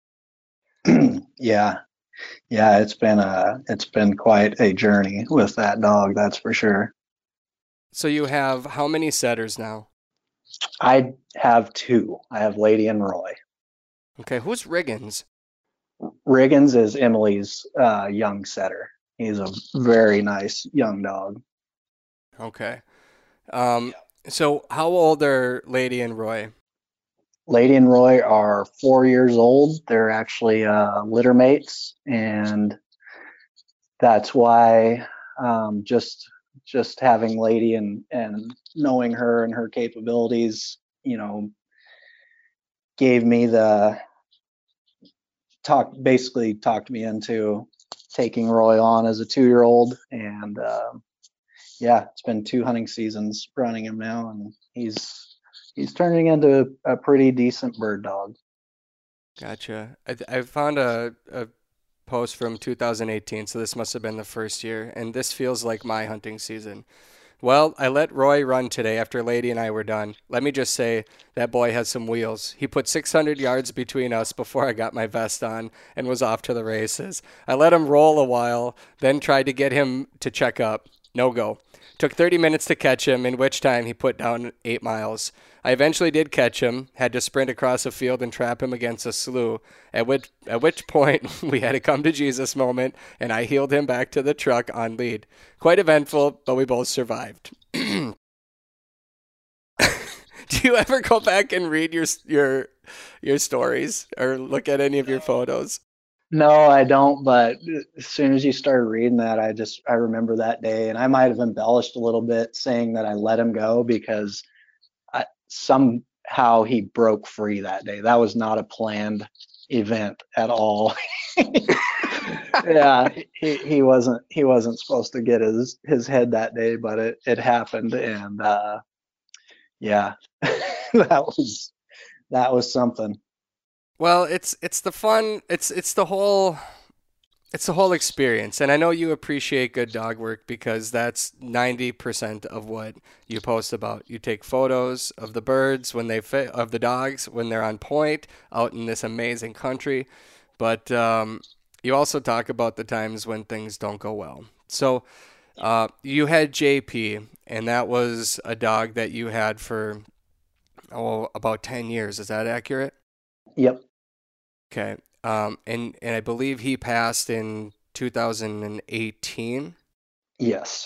yeah, yeah, it's been a it's been quite a journey with that dog, that's for sure. So you have how many setters now? I have two. I have Lady and Roy. Okay, who's Riggins? Riggins is Emily's uh, young setter. He's a very nice young dog. Okay. Um, So how old are Lady and Roy? Lady and Roy are four years old. They're actually uh, litter mates, and that's why um, just just having Lady and and knowing her and her capabilities, you know, gave me the talk basically talked me into taking Roy on as a two year old, and uh, yeah, it's been two hunting seasons running him now, and he's he's turning into a pretty decent bird dog. Gotcha. I, th- I found a, a post from two thousand eighteen, so this must have been the first year, and this feels like my hunting season. Well, I let Roy run today after Lady and I were done. Let me just say, that boy has some wheels. He put six hundred yards between us before I got my vest on and was off to the races. I let him roll a while, then tried to get him to check up. No go. Took thirty minutes to catch him, in which time he put down eight miles. I eventually did catch him, had to sprint across a field and trap him against a slough, at which, at which point we had a come to Jesus moment, and I heeled him back to the truck on lead. Quite eventful, but we both survived. Do you ever go back and read your your your stories or look at any of your photos? No, I don't, but as soon as you started reading that, I just I remember that day, and I might have embellished a little bit saying that I let him go because I, somehow he broke free that day. That was not a planned event at all. Yeah, he, he wasn't he wasn't supposed to get his his head that day, but it it happened, and uh, yeah, that was that was something. Well, it's it's the fun. It's it's the whole it's the whole experience, and I know you appreciate good dog work because that's ninety percent of what you post about. You take photos of the birds when they fit, of the dogs when they're on point out in this amazing country, but um, you also talk about the times when things don't go well. So uh, you had J P, and that was a dog that you had for oh about ten years. Is that accurate? Yep. Okay. Um, and and I believe he passed in two thousand eighteen. Yes.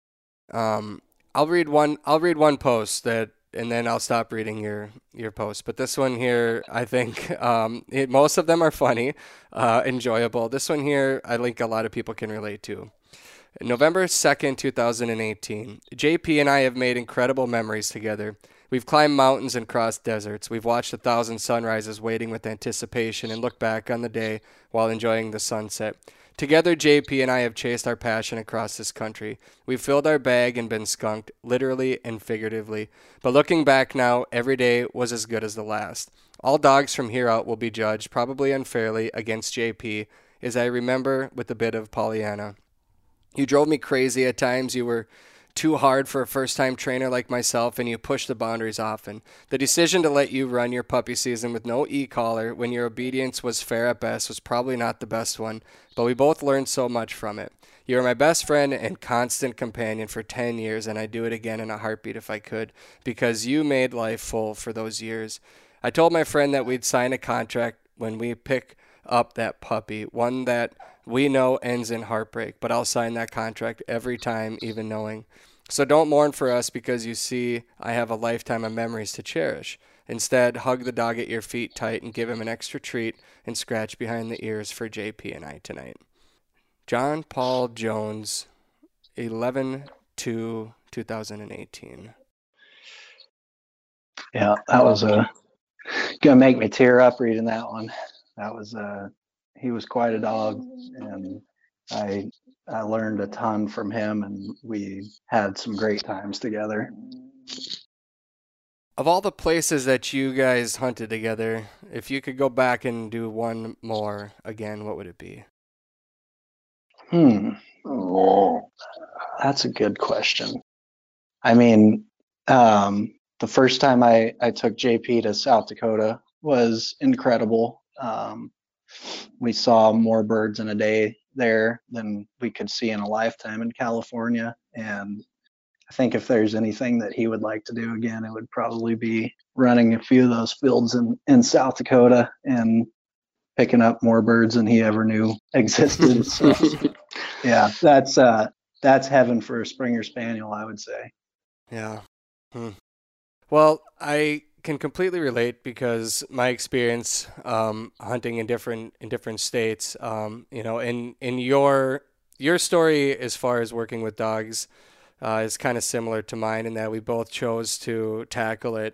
Um, I'll read one. I'll read one post that, and then I'll stop reading your your post. But this one here, I think, um, it, most of them are funny, uh, enjoyable. This one here, I think a lot of people can relate to. November second, two thousand eighteen. J P and I have made incredible memories together. We've climbed mountains and crossed deserts. We've watched a thousand sunrises waiting with anticipation and looked back on the day while enjoying the sunset. Together, J P and I have chased our passion across this country. We've filled our bag and been skunked, literally and figuratively. But looking back now, every day was as good as the last. All dogs from here out will be judged, probably unfairly, against J P, as I remember with a bit of Pollyanna. You drove me crazy at times. You were too hard for a first time trainer like myself, and you pushed the boundaries often. The decision to let you run your puppy season with no e collar when your obedience was fair at best was probably not the best one, but we both learned so much from it. You were my best friend and constant companion for ten years, and I'd do it again in a heartbeat if I could, because you made life full for those years. I told my friend that we'd sign a contract when we pick up that puppy, one that we know ends in heartbreak, but I'll sign that contract every time, even knowing. So don't mourn for us because you see I have a lifetime of memories to cherish. Instead, hug the dog at your feet tight and give him an extra treat and scratch behind the ears for J P and I tonight. John Paul Jones, eleven two twenty eighteen. Yeah, that was a gonna make me tear up reading that one. That was uh he was quite a dog, and I I learned a ton from him, and we had some great times together. Of all the places that you guys hunted together, if you could go back and do one more again, what would it be? Hmm. Oh, that's a good question. I mean, um, the first time I, I took J P to South Dakota was incredible. Um, we saw more birds in a day there than we could see in a lifetime in California. And I think if there's anything that he would like to do again, it would probably be running a few of those fields in, in South Dakota and picking up more birds than he ever knew existed. So yeah, that's uh, that's heaven for a Springer Spaniel, I would say. Yeah. Hmm. Well, I can completely relate because my experience um, hunting in different in different states, um, you know, in in your your story as far as working with dogs uh, is kind of similar to mine in that we both chose to tackle it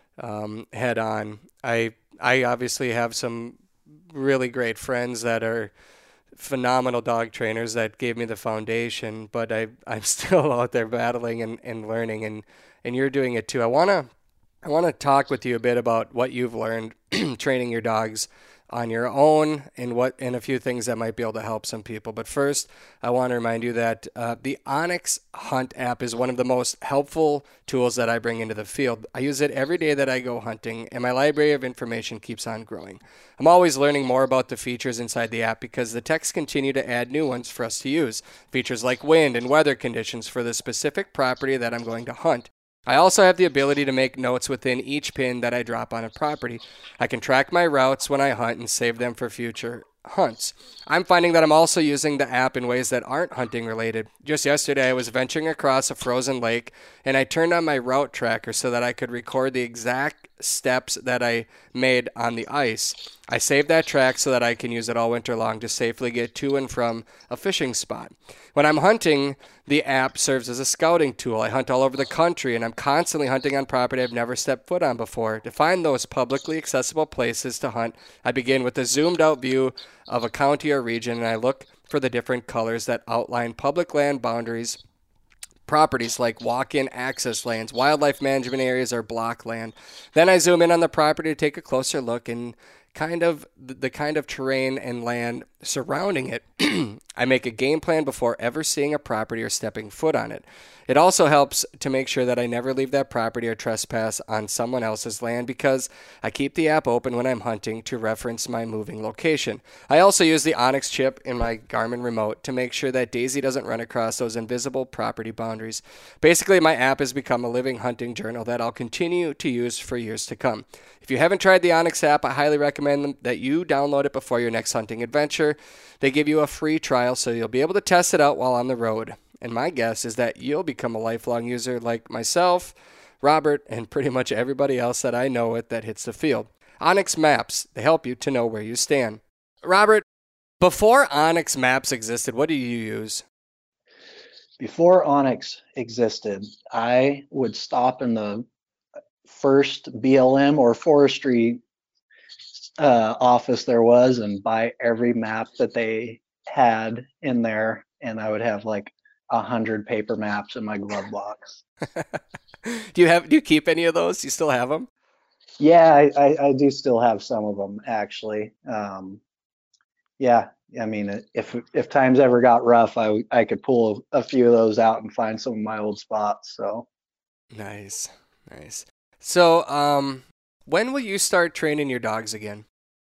um, head on. I I obviously have some really great friends that are phenomenal dog trainers that gave me the foundation, but I I'm still out there battling and, and learning and and you're doing it too. I wanna I want to talk with you a bit about what you've learned training your dogs on your own and what and a few things that might be able to help some people. But first, I want to remind you that uh, the onX Hunt app is one of the most helpful tools that I bring into the field. I use it every day that I go hunting, and my library of information keeps on growing. I'm always learning more about the features inside the app because the techs continue to add new ones for us to use. Features like wind and weather conditions for the specific property that I'm going to hunt. I also have the ability to make notes within each pin that I drop on a property. I can track my routes when I hunt and save them for future hunts. I'm finding that I'm also using the app in ways that aren't hunting related. Just yesterday, I was venturing across a frozen lake and I turned on my route tracker so that I could record the exact steps that I made on the ice. I saved that track so that I can use it all winter long to safely get to and from a fishing spot. When I'm hunting, the app serves as a scouting tool. I hunt all over the country, and I'm constantly hunting on property I've never stepped foot on before. To find those publicly accessible places to hunt, I begin with a zoomed-out view of a county or region, and I look for the different colors that outline public land boundaries. Properties like walk-in access lanes, wildlife management areas, or block land. Then I zoom in on the property to take a closer look and kind of the kind of terrain and land surrounding it. I make a game plan before ever seeing a property or stepping foot on it. It also helps to make sure that I never leave that property or trespass on someone else's land because I keep the app open when I'm hunting to reference my moving location. I also use the onX chip in my Garmin remote to make sure that Daisy doesn't run across those invisible property boundaries. Basically, my app has become a living hunting journal that I'll continue to use for years to come. If you haven't tried the onX app, I highly recommend that you download it before your next hunting adventure. They give you a free trial, so you'll be able to test it out while on the road. And my guess is that you'll become a lifelong user like myself, Robert, and pretty much everybody else that I know it that hits the field. onX Maps, they help you to know where you stand. Robert, before onX Maps existed, what do you use? Before onX existed, I would stop in the first B L M or forestry uh, office there was and buy every map that they had in there, and I would have like a hundred paper maps in my glove box. do you have? Do you keep any of those? Do you still have them? Yeah, I, I, I do still have some of them actually. Um, yeah, I mean, if if times ever got rough, I I could pull a few of those out and find some of my old spots. So nice, nice. So, um, when will you start training your dogs again?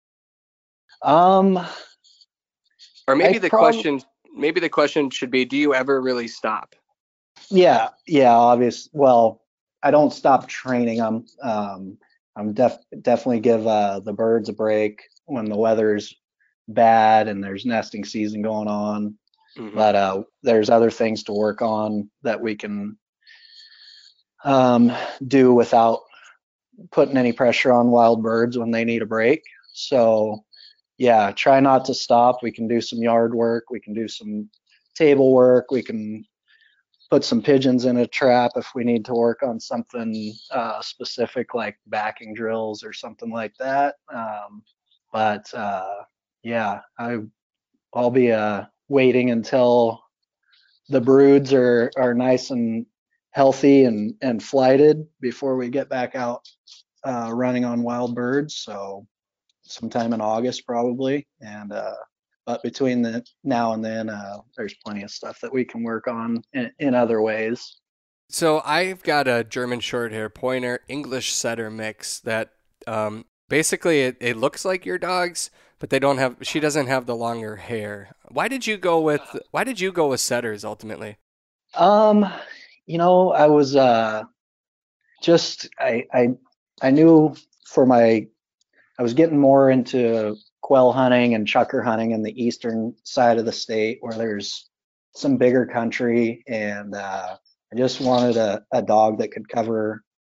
Um, or maybe I the prob- question, maybe the question should be, do you ever really stop? Yeah, yeah, obvious. Well, I don't stop training them. Um, I'm def definitely give uh, the birds a break when the weather's bad and there's nesting season going on. Mm-hmm. But uh, there's other things to work on that we can um, do without putting any pressure on wild birds when they need a break. So yeah, try not to stop. We can do some yard work. We can do some table work. We can put some pigeons in a trap if we need to work on something uh, specific like backing drills or something like that. Um, but uh, yeah, I, I'll be uh, waiting until the broods are, are nice and healthy and, and flighted before we get back out uh, running on wild birds. So sometime in August probably. And uh, but between the now and then, uh, there's plenty of stuff that we can work on in, in other ways. So I've got a German Shorthair Pointer English Setter mix that um, basically it, it looks like your dog's, but they don't have. She doesn't have the longer hair. Why did you go with Why did you go with setters ultimately? Um, you know, I was uh, just I I I knew for my I was getting more into quail hunting and chukar hunting in the eastern side of the state where there's some bigger country, and uh, I just wanted a, a dog that could cover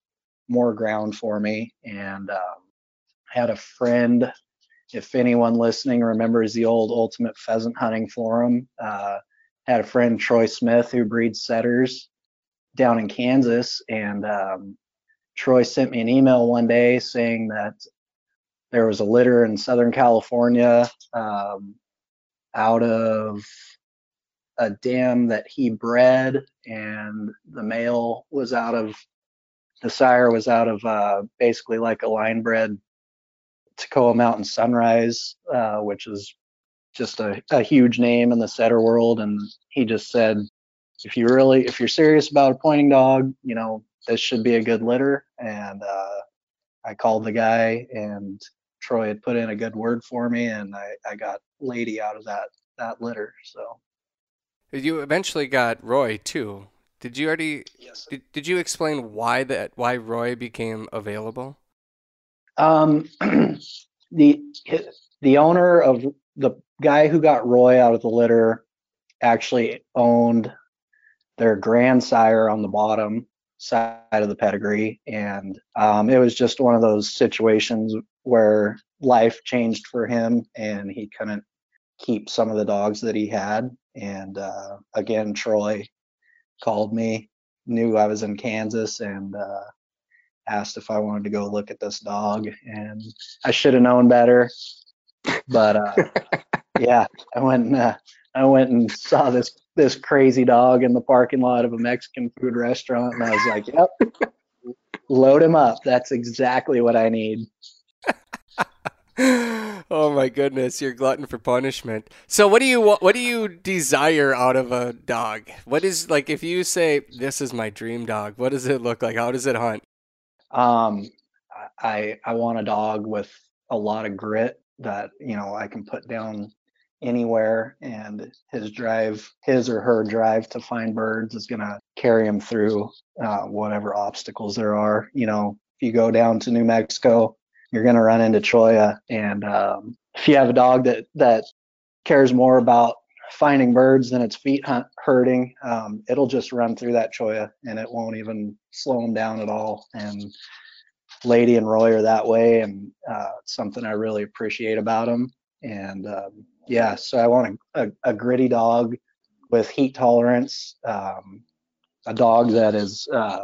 more ground for me. And um, had a friend, if anyone listening remembers the old Ultimate Pheasant Hunting Forum, uh, had a friend, Troy Smith, who breeds setters down in Kansas. And um, Troy sent me an email one day saying that there was a litter in Southern California um, out of a dam that he bred, and the male was out of, the sire was out of uh, basically like a line bred Toccoa Mountain Sunrise, uh, which is just a, a huge name in the setter world. And he just said, if you really, if you're serious about a pointing dog, you know, this should be a good litter. And uh, I called the guy, and Troy had put in a good word for me, and I, I got Lady out of that, that litter. So. You eventually got Roy too. Did you already? Yes. Did, did you explain why that why Roy became available? Um, the the owner of the guy who got Roy out of the litter actually owned their grandsire on the bottom side of the pedigree, and um, it was just one of those situations where life changed for him, and he couldn't keep some of the dogs that he had. And uh, again, Troy called me, knew I was in Kansas, and uh, asked if I wanted to go look at this dog. And I should have known better, but uh, yeah, I went and uh, I went and saw this this crazy dog in the parking lot of a Mexican food restaurant, and I was like, "Yep, load him up. That's exactly what I need." Oh my goodness, you're glutton for punishment. So what do you wa- what do you desire out of a dog? What is, like, if you say this is my dream dog, what does it look like? How does it hunt? Um, I I want a dog with a lot of grit that, you know, I can put down anywhere, and his drive, his or her drive to find birds is gonna carry him through uh, whatever obstacles there are. You know, if you go down to New Mexico, you're gonna run into cholla, and um, if you have a dog that that cares more about finding birds than its feet hunt, hurting, um, it'll just run through that cholla, and it won't even slow him down at all. And Lady and Roy are that way, and uh, it's something I really appreciate about them. And um, yeah, so I want a, a, a gritty dog with heat tolerance, um, a dog that is uh,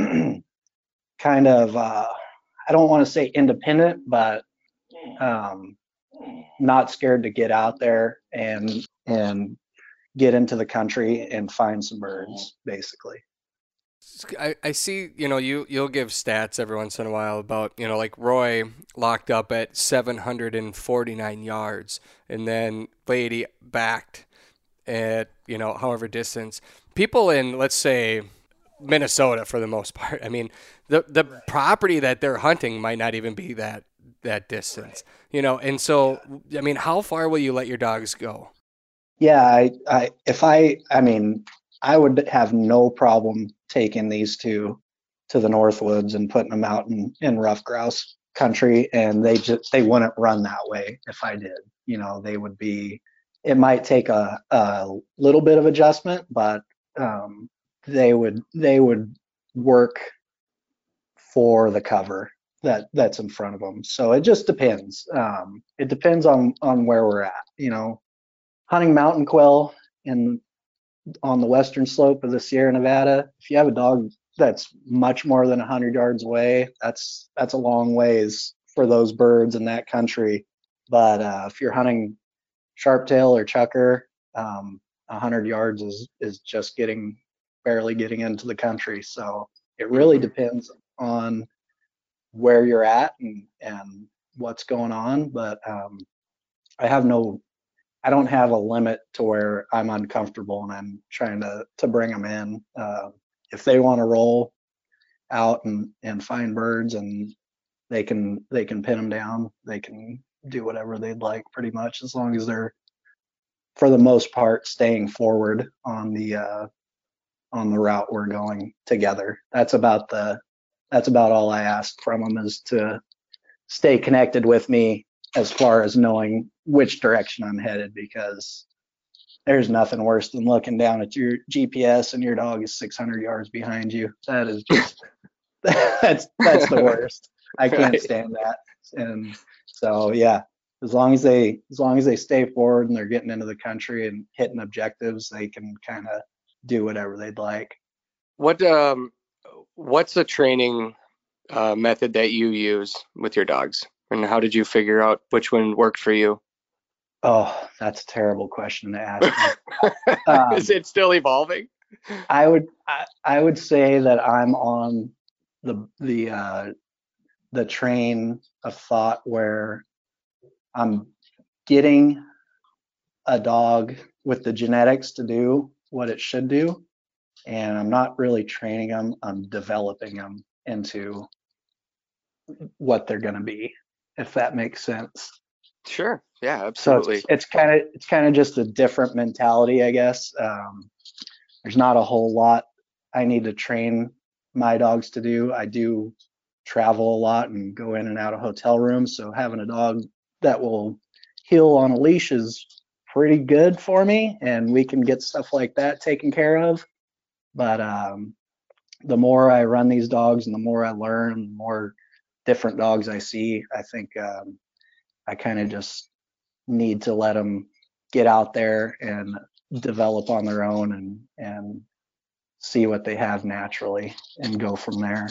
kind of, uh, I don't want to say independent, but um, not scared to get out there and and get into the country and find some birds, basically. I, I see, you know, you, you'll give stats every once in a while about, you know, like Roy locked up at seven hundred forty-nine yards, and then Lady backed at, you know, however distance. People in, let's say, Minnesota for the most part, I mean, the the right. property that they're hunting might not even be that that distance, right. you know, and so, yeah. I mean, how far will you let your dogs go? Yeah, I, I if I, I mean, I would have no problem taking these two to the Northwoods and putting them out in, in rough grouse country, and they just they wouldn't run that way if I did. You know, they would be. It might take a, a little bit of adjustment, but um, they would they would work for the cover that that's in front of them. So it just depends. Um, it depends on on where we're at. You know, hunting mountain quail in on the western slope of the Sierra Nevada, if you have a dog that's much more than one hundred yards away, that's that's a long ways for those birds in that country. But uh, if you're hunting sharptail or chukar, um, one hundred yards is is just getting barely getting into the country. So it really depends on where you're at and and what's going on. But um, I have no I don't have a limit to where I'm uncomfortable and I'm trying to to bring them in. Uh, if they want to roll out and and find birds, and they can they can pin them down, they can do whatever they'd like, pretty much, as long as they're, for the most part, staying forward on the uh, on the route we're going together. That's about the that's about all I ask from them, is to stay connected with me as far as knowing which direction I'm headed, because there's nothing worse than looking down at your G P S and your dog is six hundred yards behind you. That is just that's that's the worst. I can't Right. stand that. And so yeah, as long as they as long as they stay forward and they're getting into the country and hitting objectives, they can kind of do whatever they'd like. What um what's the training uh, method that you use with your dogs, and how did you figure out which one worked for you? Oh, that's a terrible question to ask me. Um, Is it still evolving? I would I, I would say that I'm on the the uh, the train of thought where I'm getting a dog with the genetics to do what it should do, and I'm not really training them. I'm developing them into what they're going to be, if that makes sense. Sure. Yeah, So absolutely. it's it's kind of it's kind of just a different mentality, I guess. Um, there's not a whole lot I need to train my dogs to do. I do travel a lot and go in and out of hotel rooms, so having a dog that will heel on a leash is pretty good for me, and we can get stuff like that taken care of. But um, the more I run these dogs and the more I learn, the more different dogs I see, I think um, I kind of just need to let them get out there and develop on their own and and see what they have naturally and go from there.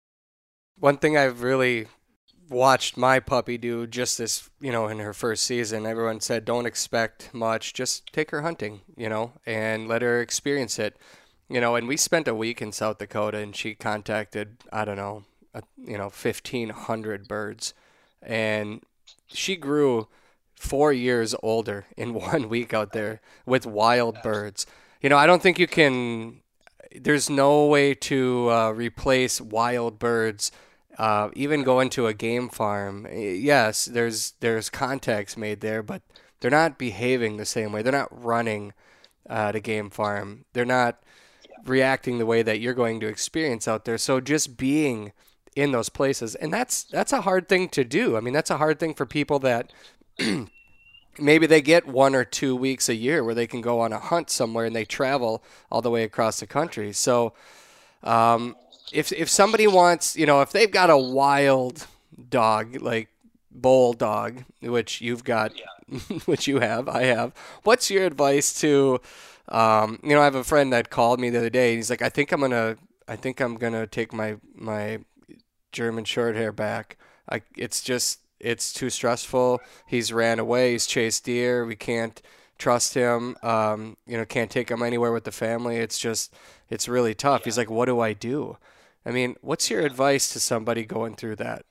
One thing I've really watched my puppy do just this, you know, in her first season, everyone said don't expect much, just take her hunting, you know, and let her experience it. You know, and we spent a week in South Dakota and she contacted, I don't know, uh, you know, fifteen hundred birds. And she grew four years older in one week out there with wild birds. You know, I don't think you can, there's no way to uh, replace wild birds. Uh, even going to a game farm, eh, yes, there's there's contacts made there, but they're not behaving the same way. They're not running uh, at a game farm. They're not reacting the way that you're going to experience out there. So just being in those places, and that's that's a hard thing to do. I mean, that's a hard thing for people that maybe they get one or two weeks a year where they can go on a hunt somewhere and they travel all the way across the country. So um, if if somebody wants, you know, if they've got a wild dog like bull dog, which you've got, which you have, I have. What's your advice to, um, you know, I have a friend that called me the other day. And he's like, I think I'm gonna, I think I'm gonna take my my German short hair back. I, it's just, it's too stressful. He's ran away. He's chased deer. We can't trust him. Um, you know, can't take him anywhere with the family. It's just, it's really tough. He's like, what do I do? I mean, what's your advice to somebody going through that?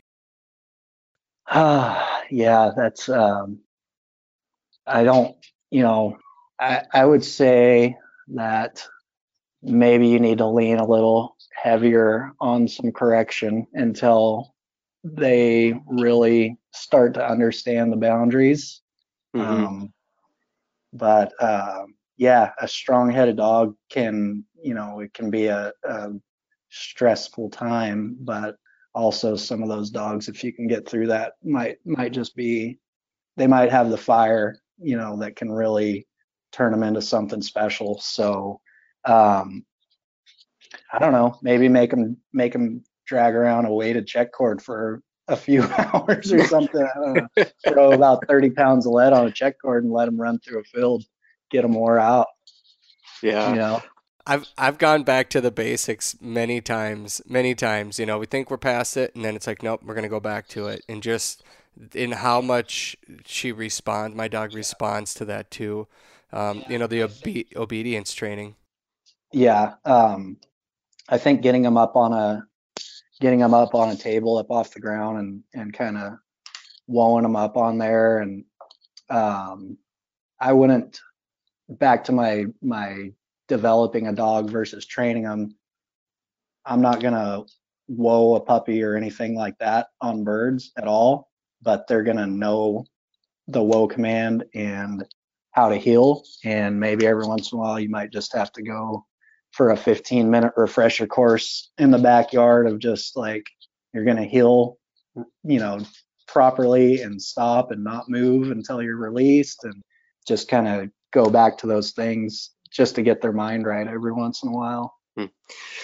Ah, yeah, that's um, I don't, you know, I I would say that maybe you need to lean a little heavier on some correction until they really start to understand the boundaries. Mm-hmm. Um, but uh, yeah, a strong-headed dog can, you know, it can be a, a stressful time, but also some of those dogs, if you can get through that, might might just be they might have the fire, you know, that can really turn them into something special. So um, I don't know, maybe make them make them drag around a weighted check cord for a few hours or something. I don't know. Throw about thirty pounds of lead on a check cord and let them run through a field, get them wore out. You Yeah. know, I've I've gone back to the basics many times, many times. You know, we think we're past it, and then it's like, nope, we're gonna go back to it. And just in how much she responds, my dog responds to that too. Um, you know, the obe obedience training. yeah. Um, I think getting them up on a getting them up on a table up off the ground and and kind of wowing them up on there and um, I wouldn't back to my my developing a dog versus training them. I'm not gonna whoa a puppy or anything like that on birds at all, but they're gonna know the whoa command and how to heel. And maybe every once in a while you might just have to go for a fifteen minute refresher course in the backyard of just like you're gonna heel, you know, properly and stop and not move until you're released and just kind of go back to those things just to get their mind right every once in a while. Hmm.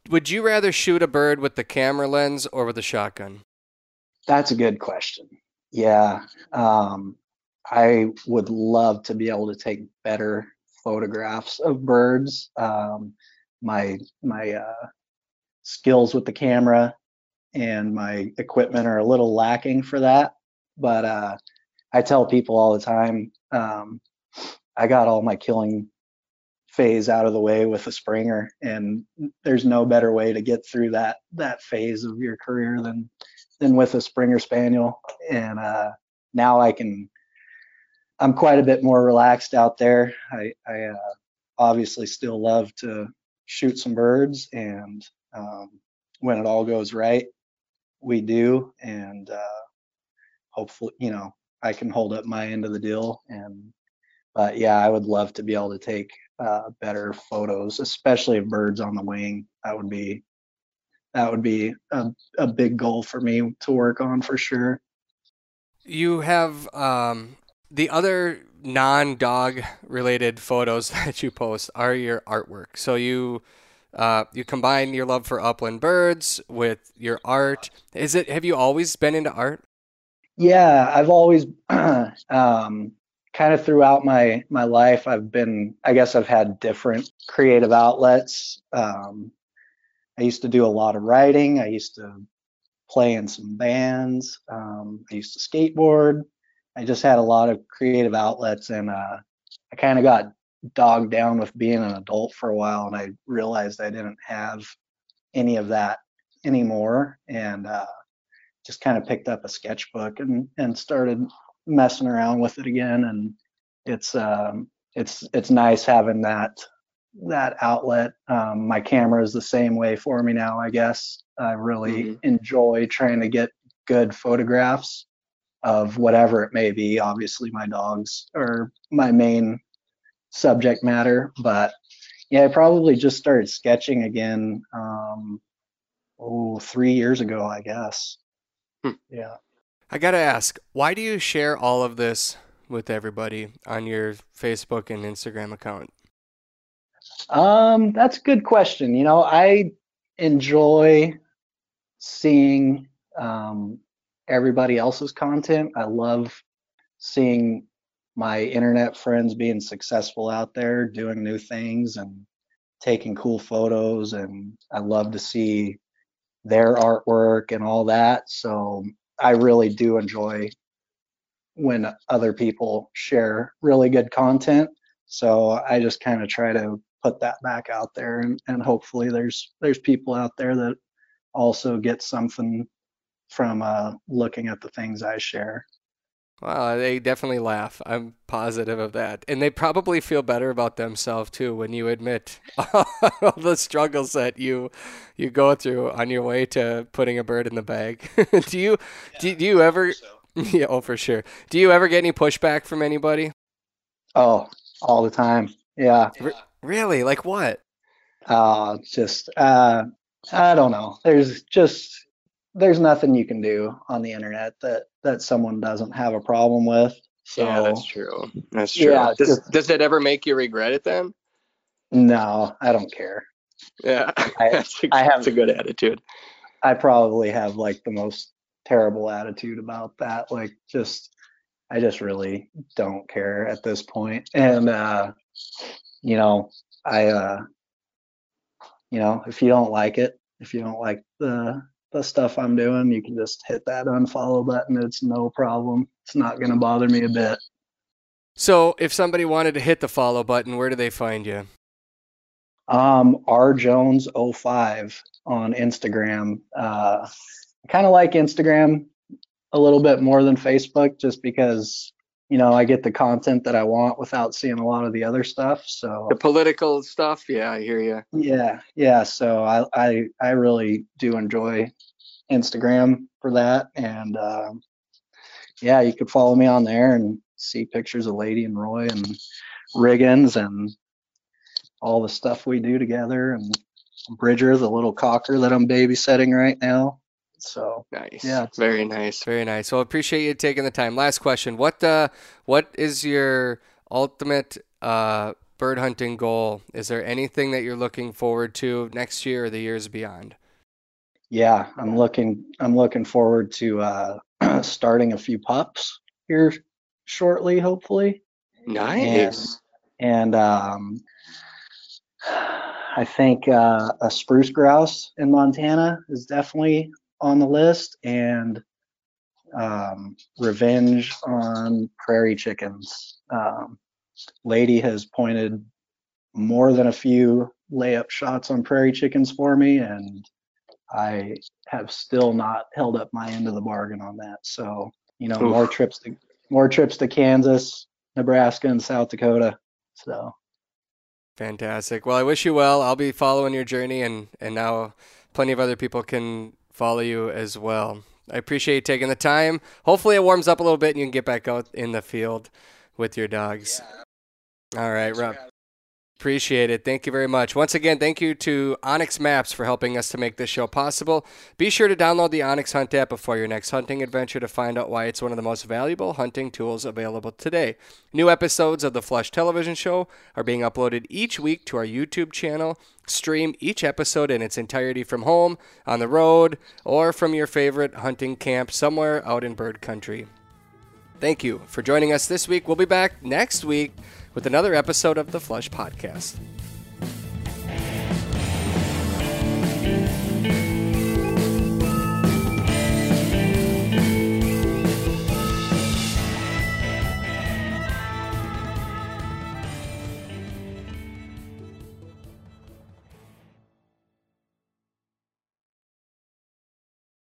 would you rather shoot a bird with the camera lens or with a shotgun? That's a good question. Yeah. Um, I would love to be able to take better photographs of birds. Um, my my uh, skills with the camera and my equipment are a little lacking for that. But uh, I tell people all the time, um, I got all my killing phase out of the way with a Springer, and there's no better way to get through that that phase of your career than than with a Springer Spaniel. And uh, now I can, I'm quite a bit more relaxed out there. I, I uh, obviously still love to shoot some birds, and um, when it all goes right, we do. And uh, hopefully, you know, I can hold up my end of the deal. And but yeah, I would love to be able to take uh, better photos, especially of birds on the wing. That would be that would be a, a big goal for me to work on for sure. You have um, the other non-dog related photos that you post are your artwork. So you uh, you combine your love for upland birds with your art. Is it? Have you always been into art? Yeah, I've always um, kind of throughout my my life, I've been, I guess I've had different creative outlets. Um, I used to do a lot of writing. I used to play in some bands. Um, I used to skateboard. I just had a lot of creative outlets, and uh, I kind of got dogged down with being an adult for a while, and I realized I didn't have any of that anymore, and uh, just kind of picked up a sketchbook and and started messing around with it again. And it's um, it's it's nice having that that outlet. Um, my camera is the same way for me now, I guess. I really Mm-hmm. enjoy trying to get good photographs of whatever it may be. Obviously, my dogs are my main subject matter, but yeah, I probably just started sketching again, um, oh, three years ago, I guess. Yeah. I gotta ask, why do you share all of this with everybody on your Facebook and Instagram account? Um, that's a good question. You know, I enjoy seeing um, everybody else's content. I love seeing my internet friends being successful out there, doing new things and taking cool photos. And I love to see their artwork and all that. So I really do enjoy when other people share really good content. So I just kind of try to put that back out there, and, and hopefully there's there's people out there that also get something from uh, looking at the things I share. Well, they definitely laugh. I'm positive of that. And they probably feel better about themselves too when you admit all the struggles that you you go through on your way to putting a bird in the bag. do you do, do you ever yeah, oh for sure. Do you ever get any pushback from anybody? Oh, all the time. Yeah. Re- really? Like what? Uh, just uh, I don't know. There's just there's nothing you can do on the internet that that someone doesn't have a problem with. Yeah, that's So true. That's true. yeah, Does just does it ever make you regret it then? no, I don't care. Yeah, I that's a, I that's have a good attitude. I probably have like the most terrible attitude about that. Like just I just really don't care at this point. And uh, you know, I uh, you know, if you don't like it, if you don't like the the stuff I'm doing, you can just hit that unfollow button. It's no problem. It's not gonna bother me a bit. So, if somebody wanted to hit the follow button, where do they find you? Um, R Jones oh five on Instagram. Uh, I kind of like Instagram a little bit more than Facebook, just because you know I get the content that I want without seeing a lot of the other stuff. The So political stuff? Yeah, I hear you. yeah, yeah. So I I I really do enjoy Instagram for that, and um, yeah, you could follow me on there and see pictures of Lady and Roy and Riggins and all the stuff we do together, and Bridger, the little cocker that I'm babysitting right now. So Nice. yeah, Very nice. Very nice. Well, appreciate you taking the time. Last question. What uh what is your ultimate uh bird hunting goal? Is there anything that you're looking forward to next year or the years beyond? Yeah, I'm looking I'm looking forward to uh, starting a few pups here shortly, hopefully. Nice. And, and um, I think uh, a spruce grouse in Montana is definitely on the list, and um, revenge on prairie chickens. Um, Lady has pointed more than a few layup shots on prairie chickens for me, and I have still not held up my end of the bargain on that. So, you know, Oof. more trips to more trips to Kansas, Nebraska, and South Dakota. So fantastic. Well, I wish you well. I'll be following your journey, and and now plenty of other people can follow you as well. I appreciate you taking the time. Hopefully it warms up a little bit and you can get back out in the field with your dogs. Yeah. All right, Rob. Appreciate it. Thank you very much. Once again, thank you to onX Maps for helping us to make this show possible. Be sure to download the onX Hunt app before your next hunting adventure to find out why it's one of the most valuable hunting tools available today. New episodes of the Flush Television Show are being uploaded each week to our YouTube channel. Stream each episode in its entirety from home, on the road, or from your favorite hunting camp somewhere out in bird country. Thank you for joining us this week. We'll be back next week with another episode of the Flush Podcast.